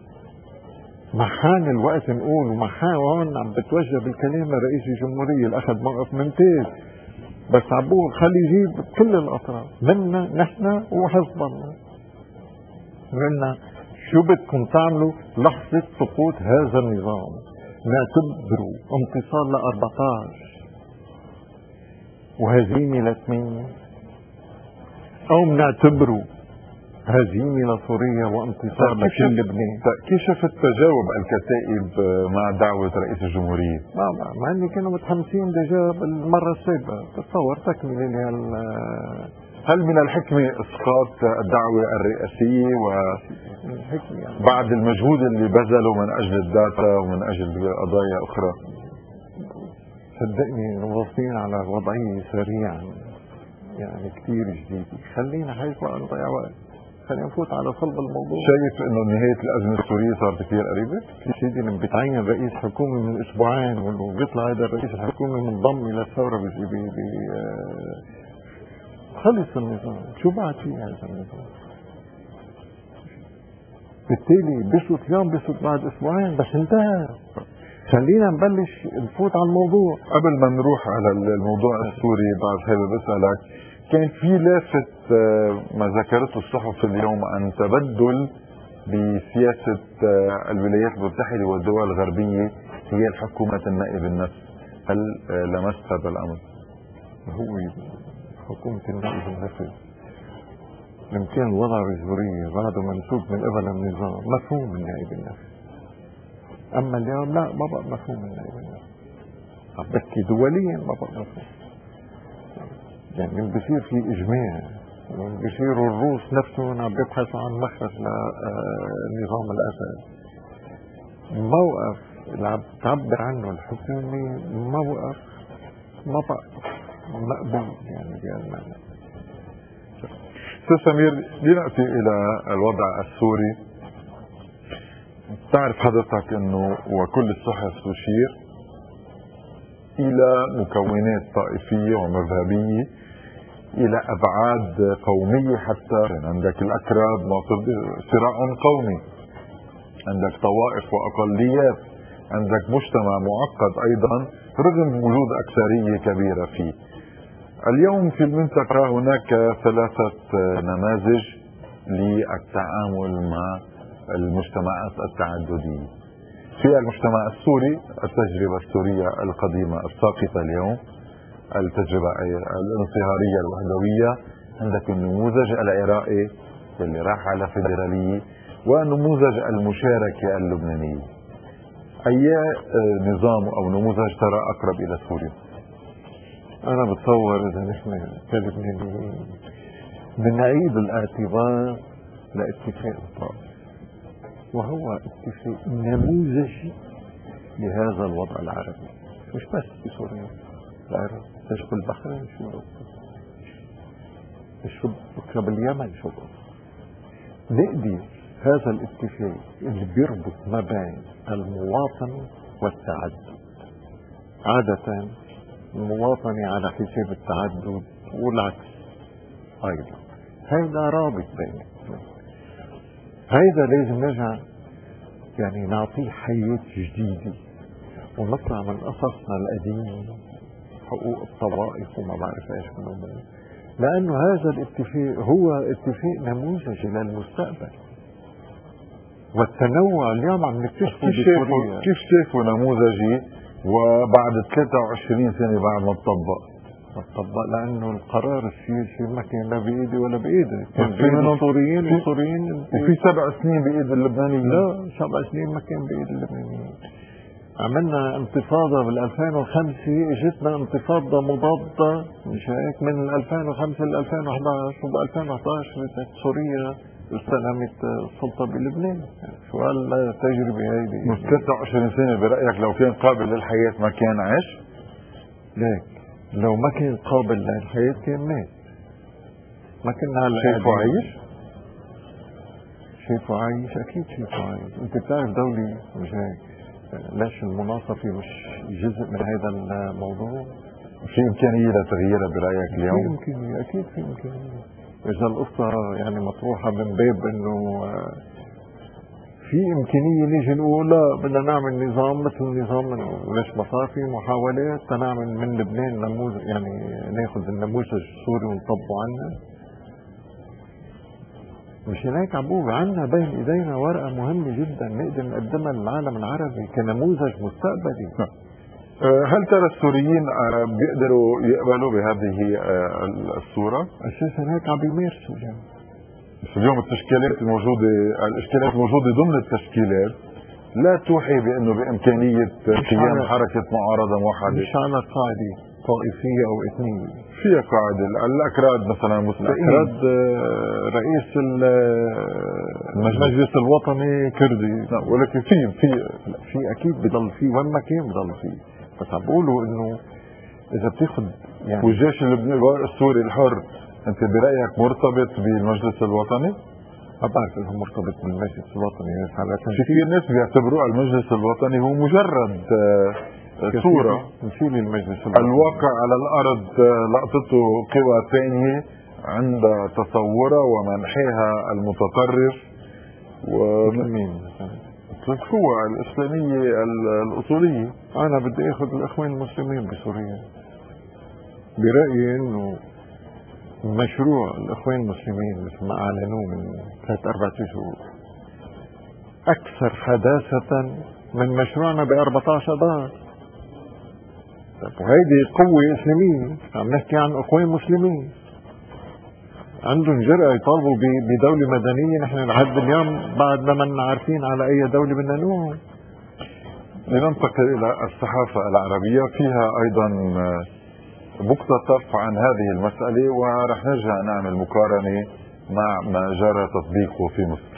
Speaker 3: محان الوقت نقول، ومحان هون عم بتوجه بالكلام رئيس الجمهورية اللي اخذ موقف ممتاز، بس عم بقول خلي يجيب كل الاطراف منا نحن وحزب الله. منا شو بدكم تعملوا لحظة سقوط هذا النظام؟ نعتبروا انتصار ل 14 وهزيمة ل8، او نعتبروا هزيمة لسوريا وانتصار لكل لبنان؟
Speaker 1: كيف شفت تجاوب الكتائب مع دعوة رئيس الجمهورية؟
Speaker 3: مع اني كانوا متحمسين دجا المرة السابقة. تتصور تكملة
Speaker 1: هل من الحكمة اسقاط الدعوة الرئاسية بعد المجهود اللي بذلوا من اجل الداتا ومن اجل قضايا اخرى؟
Speaker 3: صدقني واصلين على وضعية سريعا يعني كثير جديدة. خلينا حيث بقى نضيع وقت، خلينا نفوت على صلب الموضوع.
Speaker 1: شايف انه نهاية الازمة السورية صارت كثير قريبة؟
Speaker 3: سيدي لما بيتعين رئيس حكومة من اسبوعين وبيطلع هذا الرئيس الحكومة منضم الى الثورة خلص النظام. شو بعد فيه هذا النظام؟ بالتالي بيسقط اليوم بيسقط بعد اسبوعين، بس انتهى. خلينا نبلش نفوت على الموضوع.
Speaker 1: قبل ما نروح على الموضوع السوري بعد حابب اسالك، كان في لافت ما ذكرته الصحف اليوم عن تبدل بسياسة الولايات المتحدة والدول الغربية هي الحكومة النائب النفس، هل لمست هذا الأمر؟
Speaker 3: هو حكومة النائب النفس يمكن الوضع بسوريا بعده منسوب من قبل النظام مفهوم النائب النفس، أما اليوم لا ما بقى مفهوم النائب النفس. عم بحكي دوليا ما بقى مفهوم. يعني بصير في إجماع، بصيروا الروس نفسهم عم بيبحثوا عن مخرج لنظام الأسد. موقف اللي عم تعبر عنه الحكومة موقف ما بقى مقبول يعني بهالمعنى.
Speaker 1: أستاذ سمير، لنأتي إلى الوضع السوري. تعرف حضرتك أنه وكل الصحف تشير إلى مكونات طائفية ومذهبية إلى أبعاد قومية، حتى عندك الأكراد صراع قومي، عندك طوائف وأقليات، عندك مجتمع معقد أيضا رغم وجود أكثرية كبيرة فيه. اليوم في المنطقة هناك 3 نماذج للتعامل مع المجتمعات التعددية. في المجتمع السوري التجربة السورية القديمة الساقطة اليوم، التجربة الانصهارية الوحدوية، عندك النموذج العراقي اللي راح على فيدرالية، ونموذج المشاركة اللبنانية. أي نظام أو نموذج ترى أقرب إلى سوريا؟
Speaker 3: أنا بتصور إذا نحن كلبنانيين بنعيد الاعتبار لاتفاق الطائف وهو اتفاق نموذجي لهذا الوضع العربي، مش بس في سوريا، العراق، تشمل البحرين، شو بكرة اليمن، شو نقدر هذا الاتفاق اللي بيربط ما بين المواطن والتعدد. عادة المواطنة على حساب التعدد والعكس أيضا، هيدا رابط بينهم. هيدا لازم نرجع يعني نعطيه حياة جديدة ونطلع من قصصنا القديم، حقوق الطوائف وما بعرف ايش من الامور، لانه هذا الاتفاق هو اتفاق نموذجي للمستقبل والتنوع. اليوم عم نكتشفه بسوريا.
Speaker 1: كيف شافوا نموذجي وبعد 23 سنة بعد ما تطبق؟
Speaker 3: لانه القرار السياسي ما كان لا بايدي ولا بايدي، كان بين السوريين
Speaker 1: وفي 7 سنين بايد اللبنانيين.
Speaker 3: لا 7 سنين ما كان بايد اللبنانيين. عملنا انتفاضة بال 2005، اجتنا انتفاضة مضادة مش هيك من 2005 ل 2011، وب 2011 سوريا استلمت السلطة بلبنان. شو هالتجربة هيدي؟
Speaker 1: من 23 سنة برأيك لو كان قابل للحياة ما كان عاش؟
Speaker 3: ليك لو ما كان قابل للحياة كان مات. ما كنا هلا
Speaker 1: شايفه عايش؟
Speaker 3: شايفه عايش، اكيد شايفه عايش. انت بتعرف دولي مش هيك، ليش المناصفة مش جزء من هذا الموضوع؟
Speaker 1: في إمكانية لتغييرها برأيك اليوم؟
Speaker 3: في إمكانية، أكيد في إمكانية. إذا القصة يعني مطروحة من باب إنه في إمكانية نيجي نقول لا بدنا نعمل نظام مثل نظام، ليش ما صار في محاولات تنعمل من لبنان نموذج، يعني ناخذ النموذج السوري ونطبقه عنا. مش هيك عبوب، عنا بين ايدينا ورقة مهمة جدا نقدر نقدمها للعالم العربي كنموذج مستقبلي.
Speaker 1: هل ترى السوريين بيقدروا يقبلوا بهذه الصورة؟
Speaker 3: اساسا هيك عم بيمارسوا يعني.
Speaker 1: بس اليوم الاشكالات الموجودة ضمن التشكيلات لا توحي بانه بامكانية قيام حركة معارضة موحدة.
Speaker 3: مش على قاعدة طائفية او اثنية،
Speaker 1: فيها قاعدة. الأكراد مثلا
Speaker 3: الأكراد رئيس المجلس الوطني كردي،
Speaker 1: ولكن
Speaker 3: في أكيد بضل في، وين ما كان بضل في. بس عم بقولوا إنه إذا بتاخذ يعني
Speaker 1: والجيش السوري الحر، أنت برأيك مرتبط بالمجلس الوطني؟
Speaker 3: ما بعرف إنه مرتبط بالمجلس الوطني.
Speaker 1: في كثير ناس بيعتبروه المجلس الوطني هو مجرد صورة
Speaker 3: مثيل المجلس الوطني.
Speaker 1: الواقع على الأرض لقطته قوى ثانية عند تصورها ومنحها المتطرف
Speaker 3: ومين
Speaker 1: القوى الإسلامية الأصولية.
Speaker 3: أنا بدي أخذ الإخوان المسلمين بسوريا. برأيي إنه مشروع الإخوان المسلمين مثل ما أعلنوه من 3-4 شهور أكثر حداثة من مشروعنا ب14 أضعاف. وهيدي قوة إسلامية، عم نحكي عن إخوان مسلمين عندهم جرأة يطالبوا بدولة مدنية. نحن لحد اليوم بعد ما عارفين على أي دولة بدنا نروح.
Speaker 1: لننتقل إلى الصحافة العربية، فيها أيضا مقتطف عن هذه المسألة، ورح نرجع نعمل مقارنة مع ما جرى تطبيقه في مصر.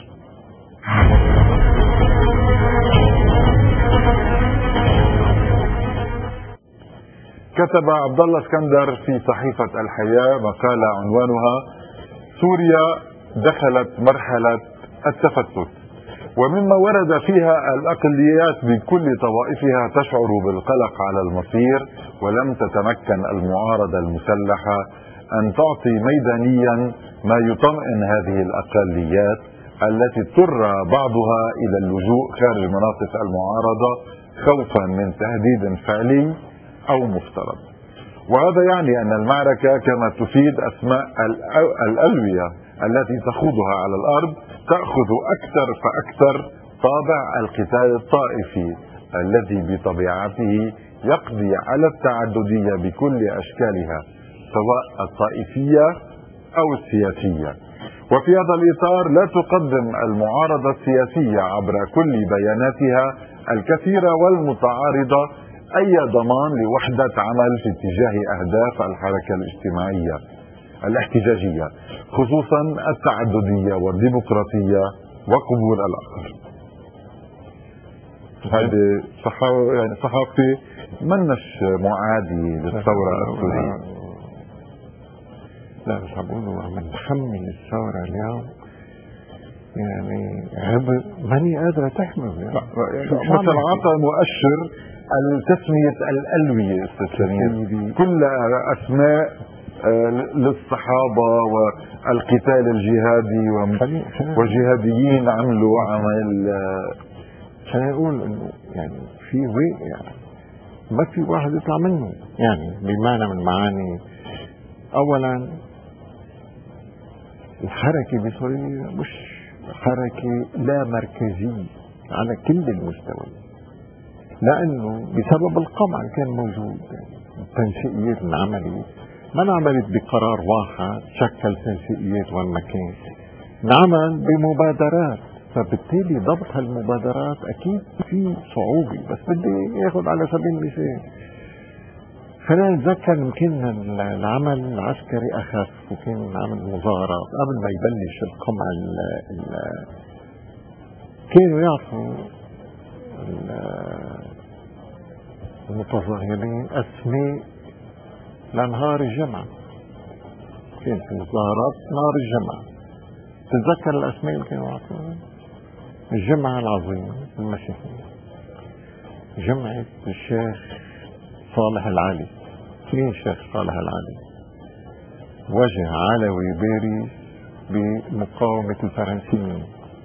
Speaker 1: كتب عبد الله اسكندر في صحيفة الحياة مقالة عنوانها سوريا دخلت مرحلة التفتت، ومما ورد فيها الأقليات بكل طوائفها تشعر بالقلق على المصير، ولم تتمكن المعارضة المسلحة أن تعطي ميدانيا ما يطمئن هذه الأقليات التي اضطر بعضها إلى اللجوء خارج مناطق المعارضة خوفا من تهديد فعلي أو مفترض. وهذا يعني أن المعركة كما تفيد أسماء الألوية التي تخوضها على الأرض تأخذ أكثر فأكثر طابع القتال الطائفي الذي بطبيعته يقضي على التعددية بكل أشكالها سواء الطائفية أو السياسية. وفي هذا الإطار لا تقدم المعارضة السياسية عبر كل بياناتها الكثيرة والمتعارضة أي ضمان لوحدة عمل في اتجاه أهداف الحركة الاجتماعية الاحتجاجية، خصوصا التعددية والديمقراطية وقبول الآخر. هذه يعني صحافي منش معادي للثورة السورية.
Speaker 3: لا بس عم عم نحمل الثورة اليوم يعني عبء ماني قادرة تحمل.
Speaker 1: مثل عطى مؤشر التسمية الألوية استاذ سمير، كلها أسماء للصحابة والقتال الجهادي وجهاديين عملوا عمل.
Speaker 3: خلينا نقول انه يعني في يعني ما في واحد يطلع منه، يعني بمعنى من معاني. اولا الحركة بسوريا مش حركة لا مركزية على كل المستوى، لانه بسبب القمع كان موجود. التنسيقيات انعملت، ما انعملت بقرار واحد شكل تنسيقيات وين ما كان، انعمل بمبادرات، فبالتالي ضبط هالمبادرات اكيد في صعوبة. بس بدي ياخذ على سبيل المثال، خلينا نتذكر يمكن العمل العسكري اخف وكان عمل مظاهرات قبل ما يبلش القمع. كانوا يعطوا المتظاهرين اسماء لنهار الجمعة، كانت المظاهرات نهار الجمعة. تتذكر الاسماء اللي كانوا يعطوها؟ الجمعة العظيمة المسيحية، جمعة الشيخ صالح العلي. مين الشيخ صالح العلي؟ وجه علوي بارز بمقاومة الفرنسيين.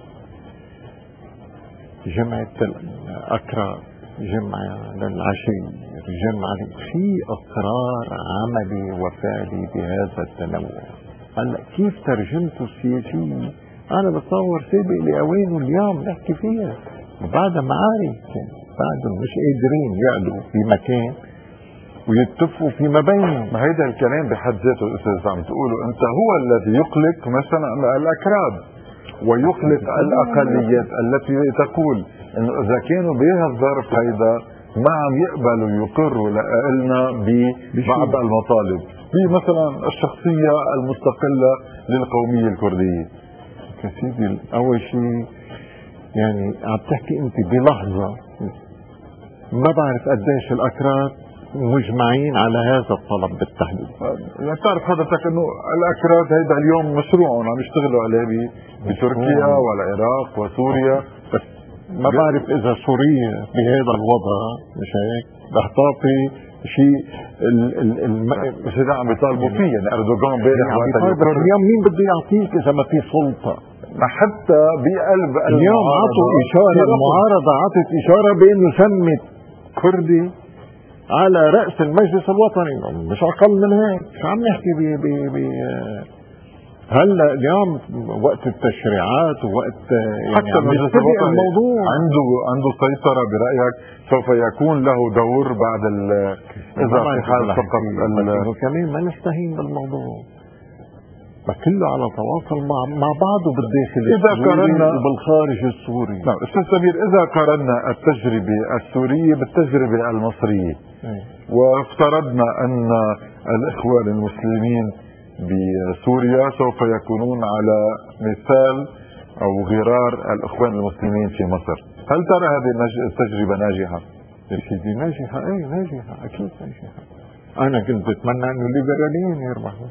Speaker 3: جمعة الأكراد، جمعة للعشير، جمعة في إصرار عملي وفعلي بهذا التنوع. هلا كيف ترجمته السياسية؟ أنا بتصور سابق لأوانه اليوم نحكي فيها، وبعدها معارك بعدهم مش قادرين يعلوا في مكان ويتفقوا فيما بينهم.
Speaker 1: ما هيدا الكلام بحد ذاته استاذ عم تقوله انت هو الذي يقلق مثلا الاكراد ويقلق الاقليات التي تقول انه اذا كانوا بهالظرف هيدا ما عم يقبلوا يقروا لنا ببعض المطالب، في مثلا الشخصيه المستقله للقوميه الكرديه.
Speaker 3: سيدي اول شيء يعني عم تحكي انت بلحظه ما بعرف قديش الاكراد مجمعين على هذا الطلب بالتحديد.
Speaker 1: يعني تعرف حضرتك انه الاكراد هيدا اليوم مشروعهم عم يشتغلوا عليه بتركيا والعراق وسوريا،
Speaker 3: بس ما بعرف اذا سوريا بهذا الوضع مش هيك رح تعطي شيء
Speaker 1: مش هذا عم بيطالبوا فيه. يعني اردوغان امبارح
Speaker 3: اليوم مين بده يعطيك اذا ما في سلطه؟
Speaker 1: حتى بقلب
Speaker 3: اليوم عطوا اشاره، المعارضه عطت اشاره بانه سمت كردي على رأس المجلس الوطني، مش أقل من هيك. شو عم نحكي هلا اليوم وقت التشريعات ووقت يعني
Speaker 1: حتى المجلس الوطني
Speaker 3: الموضوع
Speaker 1: عنده سيطرة. برأيك سوف يكون له دور بعد إذا في حال فقط
Speaker 3: كمان ما نستهين بالموضوع، كله على تواصل مع بعضه بالداخل السوري وبالخارج السوري.
Speaker 1: نعم استاذ سمير، اذا قارنا التجربة السورية بالتجربة المصرية وافترضنا ان الاخوان المسلمين بسوريا سوف يكونون على مثال او غرار الاخوان المسلمين في مصر، هل ترى هذه التجربة ناجحة؟
Speaker 3: سيدي ناجحة، اي ناجحة، اكيد ناجحة. انا كنت اتمنى انه الليبراليين يربحوا،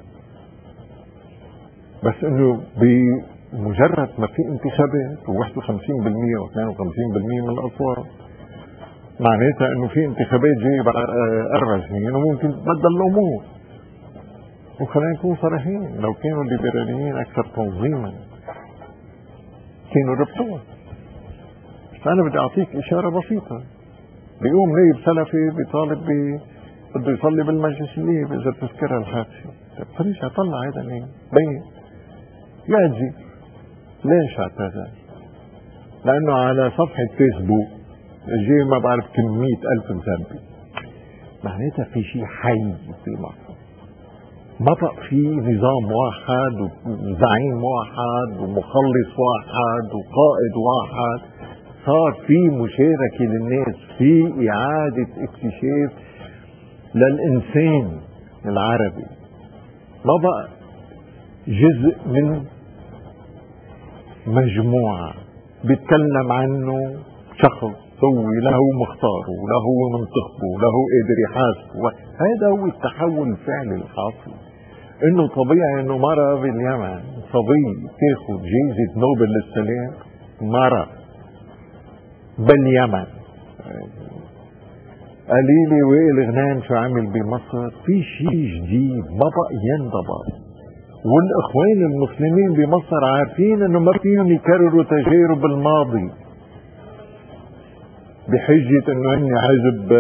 Speaker 3: بس انه بمجرد ما في انتخابات و51% و52% من الاصوات معناتها انه في انتخابات جايه بعد 4 سنين وممكن تبدل الامور. وخلينا نكون صريحين، لو كانوا الليبراليين اكثر تنظيما كانوا ربطوها. فانا بدي اعطيك اشاره بسيطه، بيقوم نايب سلفي بيطالب بده يصلي بالمجلس الليبي اذا بتذكرها الحادثه. طيب ليش اطلع هذا النايب بين يعزي؟ ليش اعتذر؟ لانه على صفحه فيسبوك جاي ما بعرف كم 100,000 مسبي. معناتها في شيء حي في مصر، ما بقى في نظام واحد وزعيم واحد ومخلص واحد وقائد واحد، صار في مشاركة للناس في إعادة اكتشاف للإنسان العربي، ما بقى جزء من مجموعة بيتكلم عنه شخص يسوي، لا هو مختاره ولا هو منتخبه ولا هو قادر يحاسبه. هذا هو التحول الفعلي الحاصل. انه طبيعي انه مرة باليمن صبي تاخذ جائزة نوبل للسلام، مرة باليمن. قليلي وائل غنام شو عمل بمصر؟ في شيء جديد ما بقى ينضبط. والاخوان المسلمين بمصر عارفين انه ما فيهم يكرروا تجارب الماضي بحجة انه هن حزب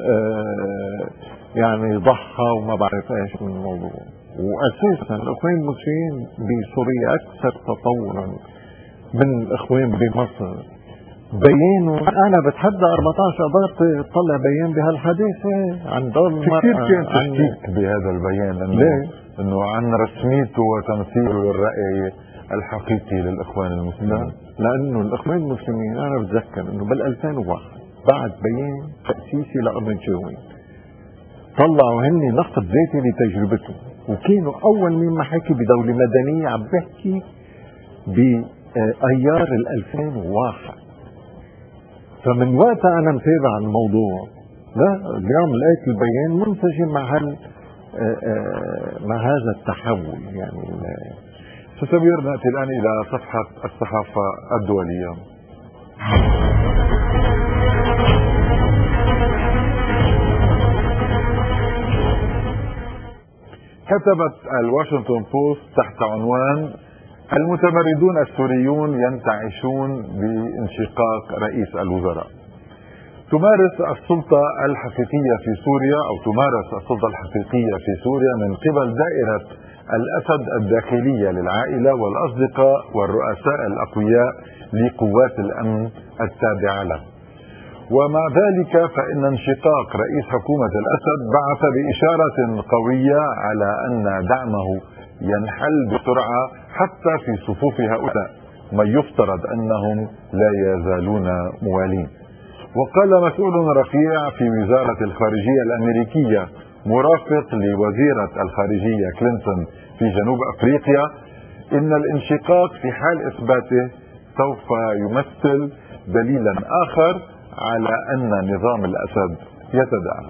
Speaker 3: يعني ضحى وما بعرف ايش من الموضوع. واساسا الاخوان المسلمين بسوريا اكثر تطورا من الاخوان بمصر. بيانه انا بتحدى 14 اذار طلع بيان بهالحديث عن دور المرأة.
Speaker 1: كثير كان تشكيك بهذا البيان انه عن رسميته وتمثيله للرأي الحقيقي للاخوان المسلمين.
Speaker 3: لانه الاخوان المسلمين انا بتذكر انه بال 2001 بعد بيان تأسيسي لأرمن جوين طلعوا هن نقد ذاتي لتجربتهم، وكانوا اول مما حكي بدولة مدنية عم بحكي بأيار 2001. فمن وقتها انا متابع الموضوع. لا اليوم لقيت البيان منسجم مع هذا التحول. يعني
Speaker 1: سمير، نأتي الآن إلى صفحة الصحافة الدولية. كتبت الواشنطن بوست تحت عنوان: المتمردون السوريون ينتعشون بانشقاق رئيس الوزراء. تمارس السلطة الحقيقية في سوريا في سوريا من قبل دائرة الأسد الداخلية للعائلة والأصدقاء والرؤساء الأقوياء لقوات الأمن التابعة له. ومع ذلك فإن انشقاق رئيس حكومة الأسد بعث بإشارة قوية على أن دعمه ينحل بسرعة حتى في صفوف هؤلاء من يفترض أنهم لا يزالون موالين. وقال مسؤول رفيع في وزارة الخارجية الأمريكية مرافق لوزيرة الخارجية كلينتون في جنوب أفريقيا إن الانشقاق في حال إثباته سوف يمثل دليلا آخر على أن نظام الأسد يتداعى.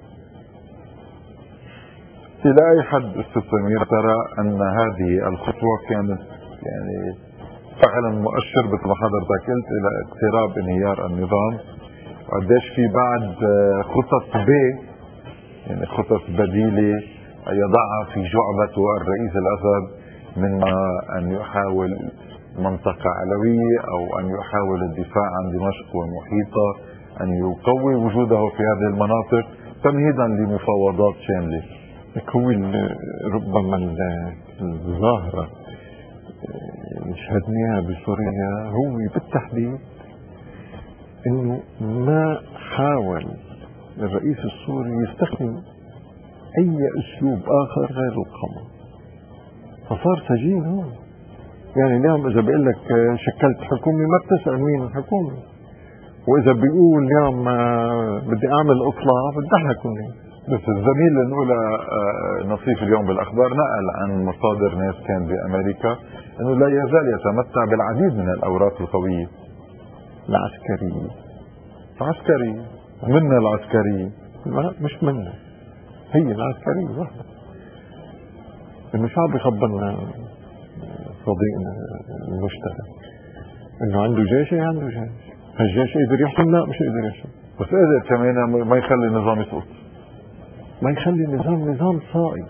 Speaker 1: إلى أي حد أستاذ سمير ترى أن هذه الخطوة كانت يعني فعلا مؤشر مثل ما حضرتك قلت إلى اقتراب انهيار النظام؟ وقديش في بعد خطط يعني خطط بديلة يضعها في جعبته الرئيس الأسد، مما أن يحاول منطقة علوية أو أن يحاول الدفاع عن دمشق ومحيطها، أن يقوي وجوده في هذه المناطق تمهيدا لمفاوضات شاملة.
Speaker 3: هو ربما الظاهرة اللي شهدناها بسوريا هو بالتحديد انه ما حاول الرئيس السوري يستخدم اي اسلوب اخر غير القمع، فصار سجين هو. يعني اليوم اذا بيقول لك شكلت حكومة ما بتسأل مين الحكومة، واذا بيقول اليوم بدي اعمل اطلاع بتضحكوا.
Speaker 1: بس الزميل الأولى نصيف اليوم بالأخبار نقل عن مصادر ناس كان بأمريكا أنه لا يزال يتمتع بالعديد من الأوراق القوية
Speaker 3: العسكرية.
Speaker 1: منا العسكرية؟
Speaker 3: لا مش منا، هي العسكرية واحدة. إنه شو عم بيخبرنا صديقنا المشترك إنه عنده جيش؟ عنده جيش. هالجيش قدر يحكم؟ لا مش قدر يحكم،
Speaker 1: بس قدر كمان ما يخلي النظام يسقط،
Speaker 3: ما يخلي النظام صائب.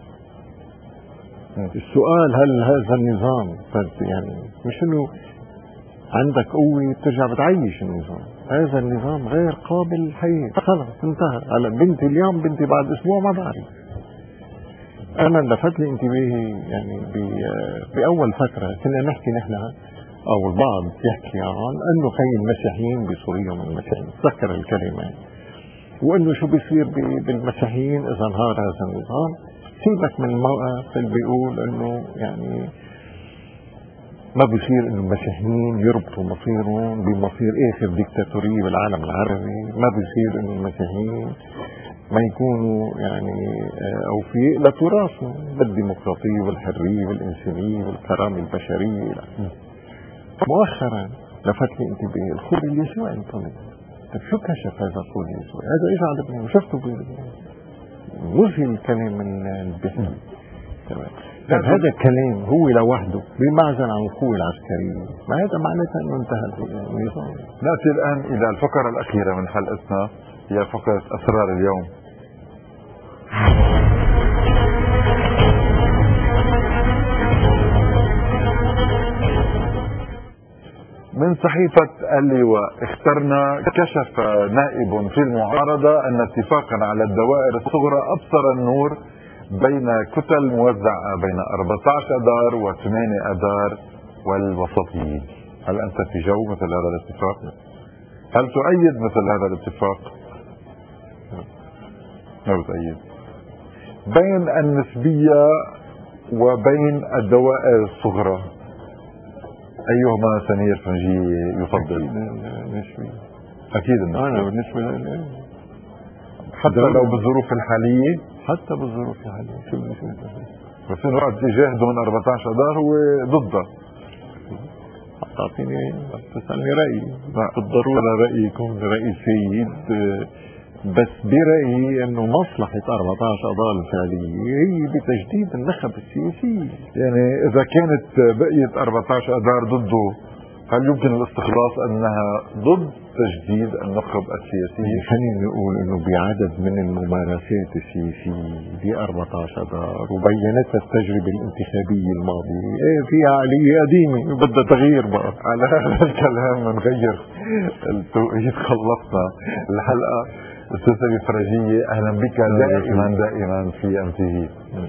Speaker 3: السؤال هل هذا النظام يعني مش انه عندك قوة بترجع بتعيش النظام، هذا النظام غير قابل للحياة، خلص انتهى. هلا بنتي اليوم، بنتي بعد اسبوع ما بعرف. انا لفت لي انتباهي يعني باول فترة كنا نحكي نحن او البعض يحكي عن انه خي المسيحيين بسوريا من المسيحيين، تذكر الكلمة، وانه شو بيصير بالمسيحيين اذا انهار هذا النظام. سيبك من الموقف اللي بيقول انه يعني ما بيصير انه المسيحيين يربطوا مصيرهم بمصير اخر ديكتاتورية بالعالم العربي، ما بيصير انه المسيحيين ما يكونوا يعني اوفياء لتراثهم بالديمقراطية والحرية والانسانية والكرامة البشرية. مؤخرا لفت لي انتباهي الخوري اليسوع انطوني طيب شو كشف هذا الطول يسوي؟ هذا اجى على لبنان وشفته بلبنان وفي الكلام البحثي. تمام. طيب هذا الكلام هو لوحده بمعزل عن القوة العسكرية، ما هذا معناتها انه انتهى النظام.
Speaker 1: نأتي الآن إلى الفقرة الأخيرة من حلقتنا، هي فقرة أسرار اليوم. من صحيفة اللواء اخترنا كشف نائب في المعارضة أن اتفاقا على الدوائر الصغرى أبصر النور بين كتل موزعة بين 14 أدار و8 أدار والوسطيين. هل أنت في جو مثل هذا الاتفاق؟ هل تؤيد مثل هذا الاتفاق؟ لا تؤيد. بين النسبية وبين الدوائر الصغرى أيهما سمير فرنجي يفضل؟
Speaker 3: النسبية.
Speaker 1: أكيد النسبية.
Speaker 3: أنا بالنسبة لي
Speaker 1: حتى لو بالظروف الحالية،
Speaker 3: حتى بالظروف الحالية شو بالنسبة لي؟
Speaker 1: بس إنه وقت يجاهدوا من 14 أدار هو ضده.
Speaker 3: تعطيني تسألني رأيي، بالضرورة رأيي يكون رأي سيد، بس برأيي انه مصلحة 14 أدار الفعلية هي بتجديد النخب السياسي.
Speaker 1: يعني اذا كانت بقية 14 أدار ضده، هل يمكن الاستخلاص انها ضد تجديد النخب السياسي؟
Speaker 3: خلينا نقول انه بعدد من الممارسات السياسية ب 14 أدار وبينتها التجربة الانتخابية الماضية فيها آلية قديمة بدها تغيير بقى.
Speaker 1: على هذا الكلام بنغير التوقيت، خلصنا الحلقة. أستاذ سمير فرجية، أهلا بك دائما في MTV.